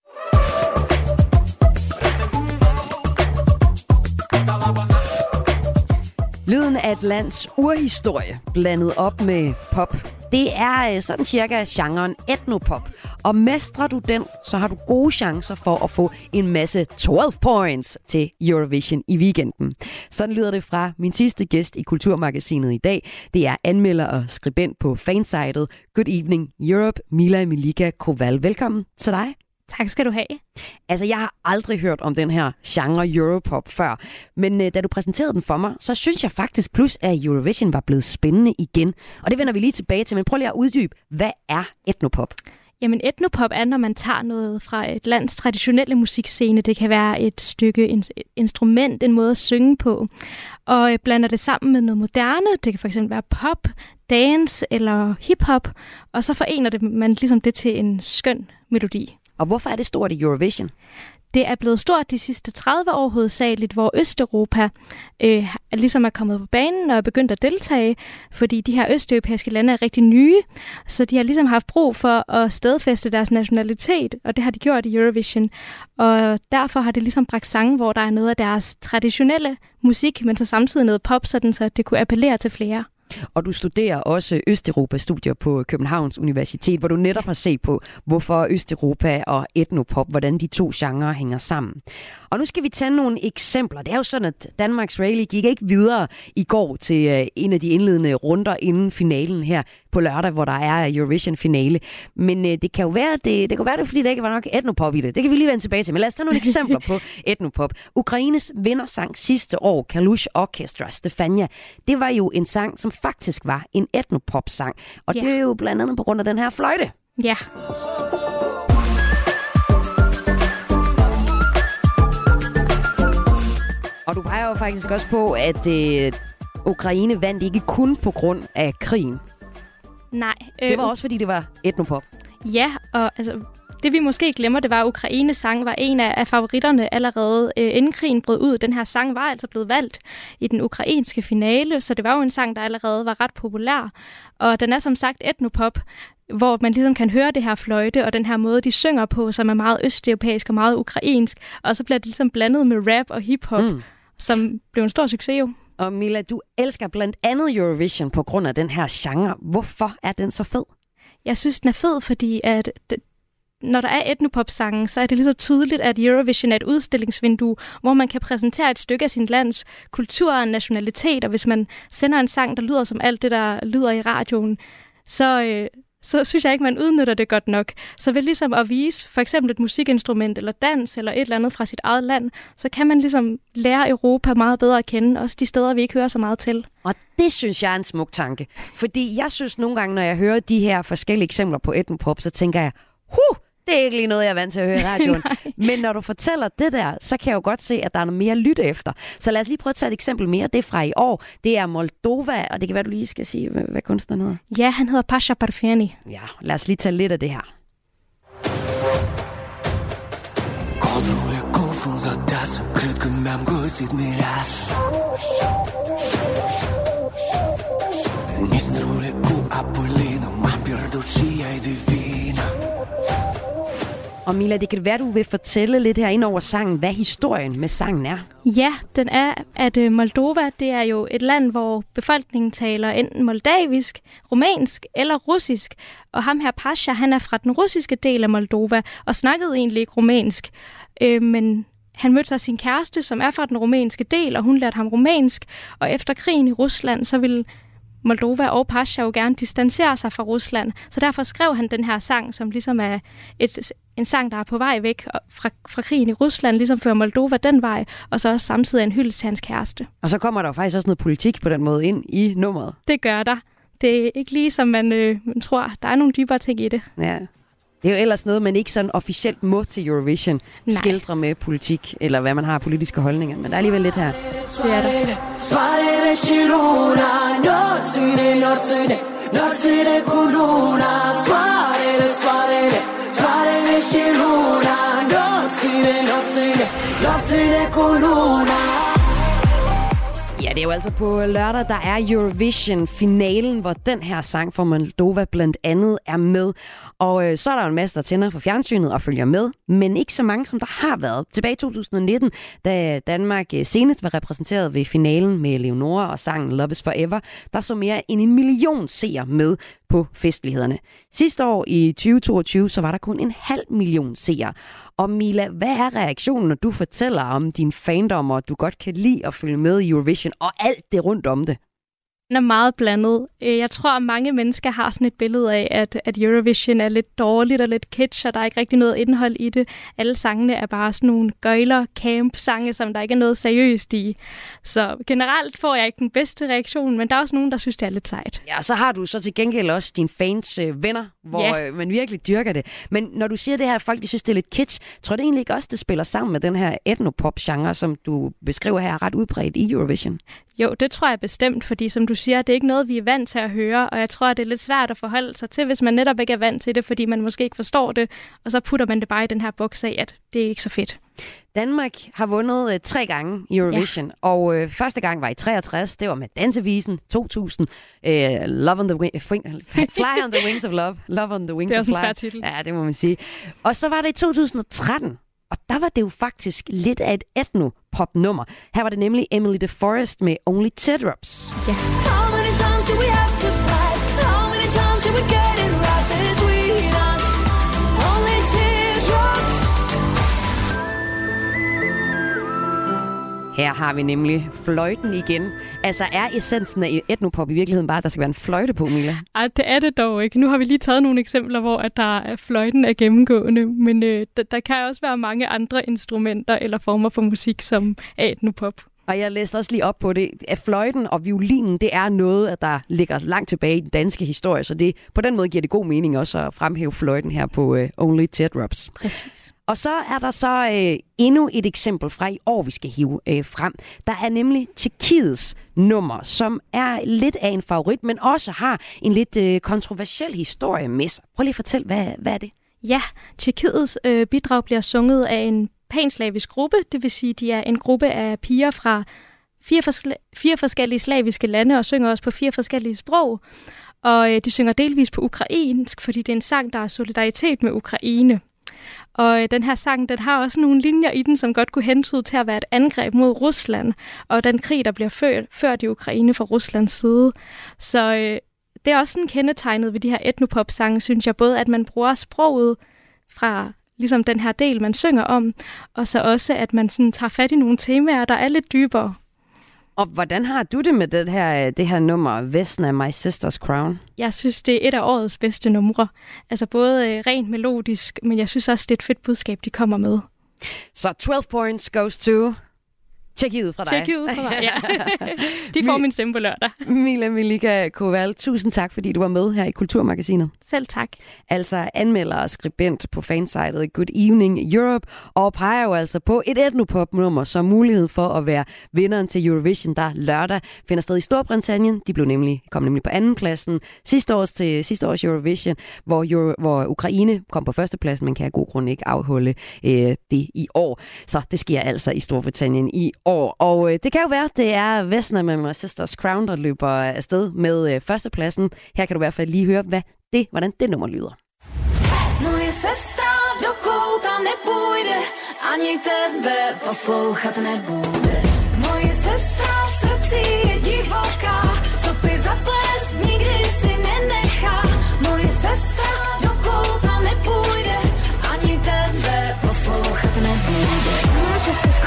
Lyden af et lands urhistorie blandet op med pop. Det er sådan cirka genren etnopop. Og mestrer du den, så har du gode chancer for at få en masse 12 points til Eurovision i weekenden. Sådan lyder det fra min sidste gæst i Kulturmagasinet i dag. Det er anmelder og skribent på fansitet Good Evening Europe, Mila Milika Koval. Velkommen til dig. Tak skal du have. Altså, jeg har aldrig hørt om den her genre Europop før, men da du præsenterede den for mig, så synes jeg faktisk plus, at Eurovision var blevet spændende igen. Og det vender vi lige tilbage til, men prøv lige at uddybe, hvad er etnopop? Jamen, etnopop er, når man tager noget fra et lands traditionelle musikscene. Det kan være et stykke instrument, en måde at synge på, og blander det sammen med noget moderne. Det kan fx være pop, dance eller hiphop, og så forener man ligesom det til en skøn melodi. Og hvorfor er det stort i Eurovision? Det er blevet stort de sidste 30 år hovedsageligt, hvor Østeuropa ligesom er kommet på banen og er begyndt at deltage, fordi de her østeuropæiske lande er rigtig nye, så de har ligesom haft brug for at stedfæste deres nationalitet, og det har de gjort i Eurovision. Og derfor har det ligesom bragt sange, hvor der er noget af deres traditionelle musik, men så samtidig noget pop, sådan så det kunne appellere til flere. Og du studerer også Østeuropa-studier på Københavns Universitet, hvor du netop har set på, hvorfor Østeuropa og etnopop, hvordan de to genrer hænger sammen. Og nu skal vi tage nogle eksempler. Det er jo sådan, at Danmarks Rally gik ikke videre i går til en af de indledende runder inden finalen her på lørdag, hvor der er Eurovision-finale. Men det kan jo være, det kan være det, fordi der ikke var nok etnopop i det. Det kan vi lige vende tilbage til. Men lad os tage nogle eksempler på etnopop. Ukraines vindersang sidste år, Kalush Orchestra, Stefania, det var jo en sang, som faktisk var en etnopop-sang. Og det er jo blandt andet på grund af den her fløjte. Ja. Og du peger jo faktisk også på, at Ukraine vandt ikke kun på grund af krigen. Nej. Det var også, fordi det var etnopop. Ja, og altså, det vi måske glemmer, det var, at Ukraines sang var en af favoritterne allerede inden krigen brød ud. Den her sang var altså blevet valgt i den ukrainske finale, så det var jo en sang, der allerede var ret populær. Og den er som sagt etnopop, hvor man ligesom kan høre det her fløjte og den her måde, de synger på, som er meget østeuropæisk og meget ukrainsk. Og så bliver det ligesom blandet med rap og hiphop, som blev en stor succes jo. Og Mila, du elsker blandt andet Eurovision på grund af den her genre. Hvorfor er den så fed? Jeg synes, den er fed, fordi at når der er etnopop-sange, så er det lige så tydeligt, at Eurovision er et udstillingsvindue, hvor man kan præsentere et stykke af sin lands kultur og nationalitet, og hvis man sender en sang, der lyder som alt det, der lyder i radioen, så synes jeg ikke, man udnytter det godt nok. Så ved ligesom at vise for eksempel et musikinstrument eller dans eller et eller andet fra sit eget land, så kan man ligesom lære Europa meget bedre at kende, også de steder, vi ikke hører så meget til. Og det synes jeg er en smuk tanke. Fordi jeg synes nogle gange, når jeg hører de her forskellige eksempler på etnopop, så tænker jeg, det er ikke lige noget, jeg er vant til at høre i radioen. Men når du fortæller det der, så kan jeg jo godt se, at der er noget mere at lytte efter. Så lad os lige prøve at tage et eksempel mere. Det er fra i år. Det er Moldova, og det kan være, du lige skal sige, hvad kunstneren hedder. Ja, han hedder Pasha Parfeni. Ja, lad os lige tage lidt af det her. Og Mila, det kan være, du vil fortælle lidt her ind over sangen, hvad historien med sangen er. Ja, den er, at Moldova, det er jo et land, hvor befolkningen taler enten moldavisk, rumænsk eller russisk. Og ham her Pasha, han er fra den russiske del af Moldova og snakkede egentlig ikke rumænsk. Men Han mødte så sin kæreste, som er fra den rumænske del, og hun lærte ham rumænsk. Og efter krigen i Rusland, så ville Moldova og Pasha jo gerne distancere sig fra Rusland. Så derfor skrev han den her sang, som ligesom er en sang, der er på vej væk fra krigen i Rusland, ligesom fører Moldova den vej, og så også samtidig en hyldest til hans kæreste. Og så kommer der jo faktisk også noget politik på den måde ind i nummeret. Det gør der. Det er ikke lige som man tror. Der er nogle dybere ting i det. Ja. Det er jo ellers noget, man ikke sådan officielt må til Eurovision skildre med politik, eller hvad man har politiske holdninger. Men der er alligevel lidt her. Det er der. Ja, det er jo altså på lørdag, der er Eurovision-finalen, hvor den her sang fra Moldova blandt andet er med. Og så er der jo en masse, der tænder for fjernsynet og følger med, men ikke så mange, som der har været. Tilbage i 2019, da Danmark senest var repræsenteret ved finalen med Leonora og sangen Love is Forever, der så mere end 1 million seere med på festlighederne. Sidste år i 2022, så var der kun 500.000 seere. Og Mila, hvad er reaktionen, når du fortæller om din fandom, og du godt kan lide at følge med i Eurovision og alt det rundt om det? Den er meget blandet. Jeg tror, at mange mennesker har sådan et billede af, at Eurovision er lidt dårligt og lidt kitsch, og der er ikke rigtig noget indhold i det. Alle sangene er bare sådan nogle gøjler-camp-sange, som der ikke er noget seriøst i. Så generelt får jeg ikke den bedste reaktion, men der er også nogen, der synes, det er lidt sejt. Ja, og så har du så til gengæld også dine fans venner, hvor man virkelig dyrker det. Men når du siger det her, at folk de synes, det er lidt kitsch, tror du egentlig ikke også, det spiller sammen med den her etnopop-genre, som du beskriver her, ret udbredt i Eurovision? Jo, det tror jeg bestemt, fordi som du siger, det er ikke noget, vi er vant til at høre, og jeg tror, det er lidt svært at forholde sig til, hvis man netop ikke er vant til det, fordi man måske ikke forstår det, og så putter man det bare i den her boks af, at det er ikke så fedt. Danmark har vundet 3 gange i Eurovision, og første gang var i 63, det var med Dansevisen, 2000, Love on the Fly on the Wings of Love, Love on the Wings of Fly. Det er også en svær titel. Ja, det må man sige. Og så var det i 2013, og der var det jo faktisk lidt af et etnopop-nummer. Her var det nemlig Emily de Forest med Only Teardrops. Ja. How many times do we have to fight? How many times do we get it right between us? Only teardrops. Her har vi nemlig fløjten igen. Altså er essensen af etnopop i virkeligheden bare, at der skal være en fløjte på, Mila? Ej, det er det dog ikke. Nu har vi lige taget nogle eksempler, hvor at der er fløjten er gennemgående, men der kan også være mange andre instrumenter eller former for musik, som er etnopop. Og jeg læste også lige op på det, at fløjten og violinen, det er noget, der ligger langt tilbage i den danske historie, så det, på den måde giver det god mening også at fremhæve fløjten her på Only Teardrops. Præcis. Og så er der så endnu et eksempel fra i år, vi skal hive frem. Der er nemlig Tjekkiets nummer, som er lidt af en favorit, men også har en lidt kontroversiel historie med sig. Prøv lige at fortælle, hvad er det? Ja, Tjekkiets bidrag bliver sunget af en panslavisk gruppe, det vil sige, de er en gruppe af piger fra 4 forskellige slaviske lande og synger også på 4 forskellige sprog. Og de synger delvis på ukrainsk, fordi det er en sang, der er solidaritet med Ukraine. Og den her sang, den har også nogle linjer i den, som godt kunne hentyde til at være et angreb mod Rusland, og den krig, der bliver ført i Ukraine fra Ruslands side. Så det er også sådan kendetegnet ved de her etnopop-sange, synes jeg, både at man bruger sproget fra ligesom den her del, man synger om, og så også, at man sådan tager fat i nogle temaer, der er lidt dybere. Og hvordan har du det med det her nummer, Vesna, My Sister's Crown? Jeg synes, det er et af årets bedste numre. Altså både rent melodisk, men jeg synes også, det er et fedt budskab, de kommer med. Så 12 points goes to Tjekkiet fra dig. Tjekkiet fra mig, ja. De får min stemme på lørdag. Mila Milika Koval, tusind tak, fordi du var med her i Kulturmagasinet. Selv tak. Altså anmelder og skribent på fansitet Good Evening Europe, og peger jo altså på et etnopop-nummer som mulighed for at være vinderen til Eurovision, der lørdag finder sted i Storbritannien. De kom nemlig på andenpladsen sidste års Eurovision, hvor Ukraine kom på førstepladsen, men kan af god grund ikke afholde det i år. Så det sker altså i Storbritannien i år. Og det kan jo være, det er Vesna med My Sister's Crown, der løber afsted med førstepladsen. Her kan du i hvert fald lige høre, hvordan det nummer lyder. Moje sestra, dokud tam nepůjde, ani tebe poslouchat nebude. Moje sestra v srdci je divoká, co by zaplést nikdy si nenechá. Moje sestra, dokud tam nepůjde, ani tebe poslouchat nebude. My sister's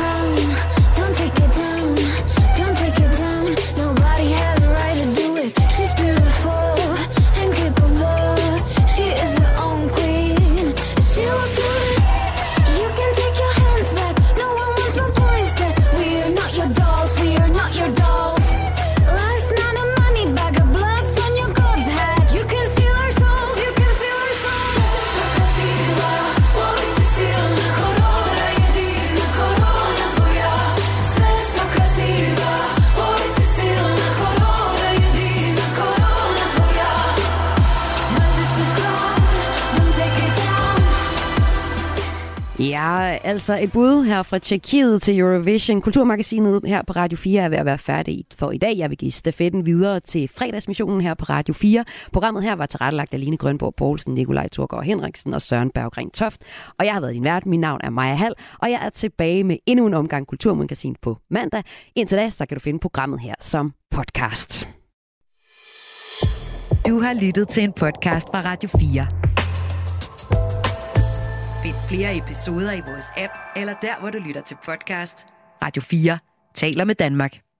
Ja, altså et bud her fra Tjekkiet til Eurovision. Kulturmagasinet her på Radio 4 er ved at være færdig for i dag. Jeg vil give stafetten videre til fredagsmissionen her på Radio 4. Programmet her var tilrettelagt af Line Grønborg Poulsen, Nikolaj Thorgaard Henriksen og Søren Berggren Toft. Og jeg har været din vært. Mit navn er Maja Hall, og jeg er tilbage med endnu en omgang Kulturmagasin på mandag. Indtil da, så kan du finde programmet her som podcast. Du har lyttet til en podcast fra Radio 4. Find flere episoder i vores app, eller der, hvor du lytter til podcast. Radio 4 taler med Danmark.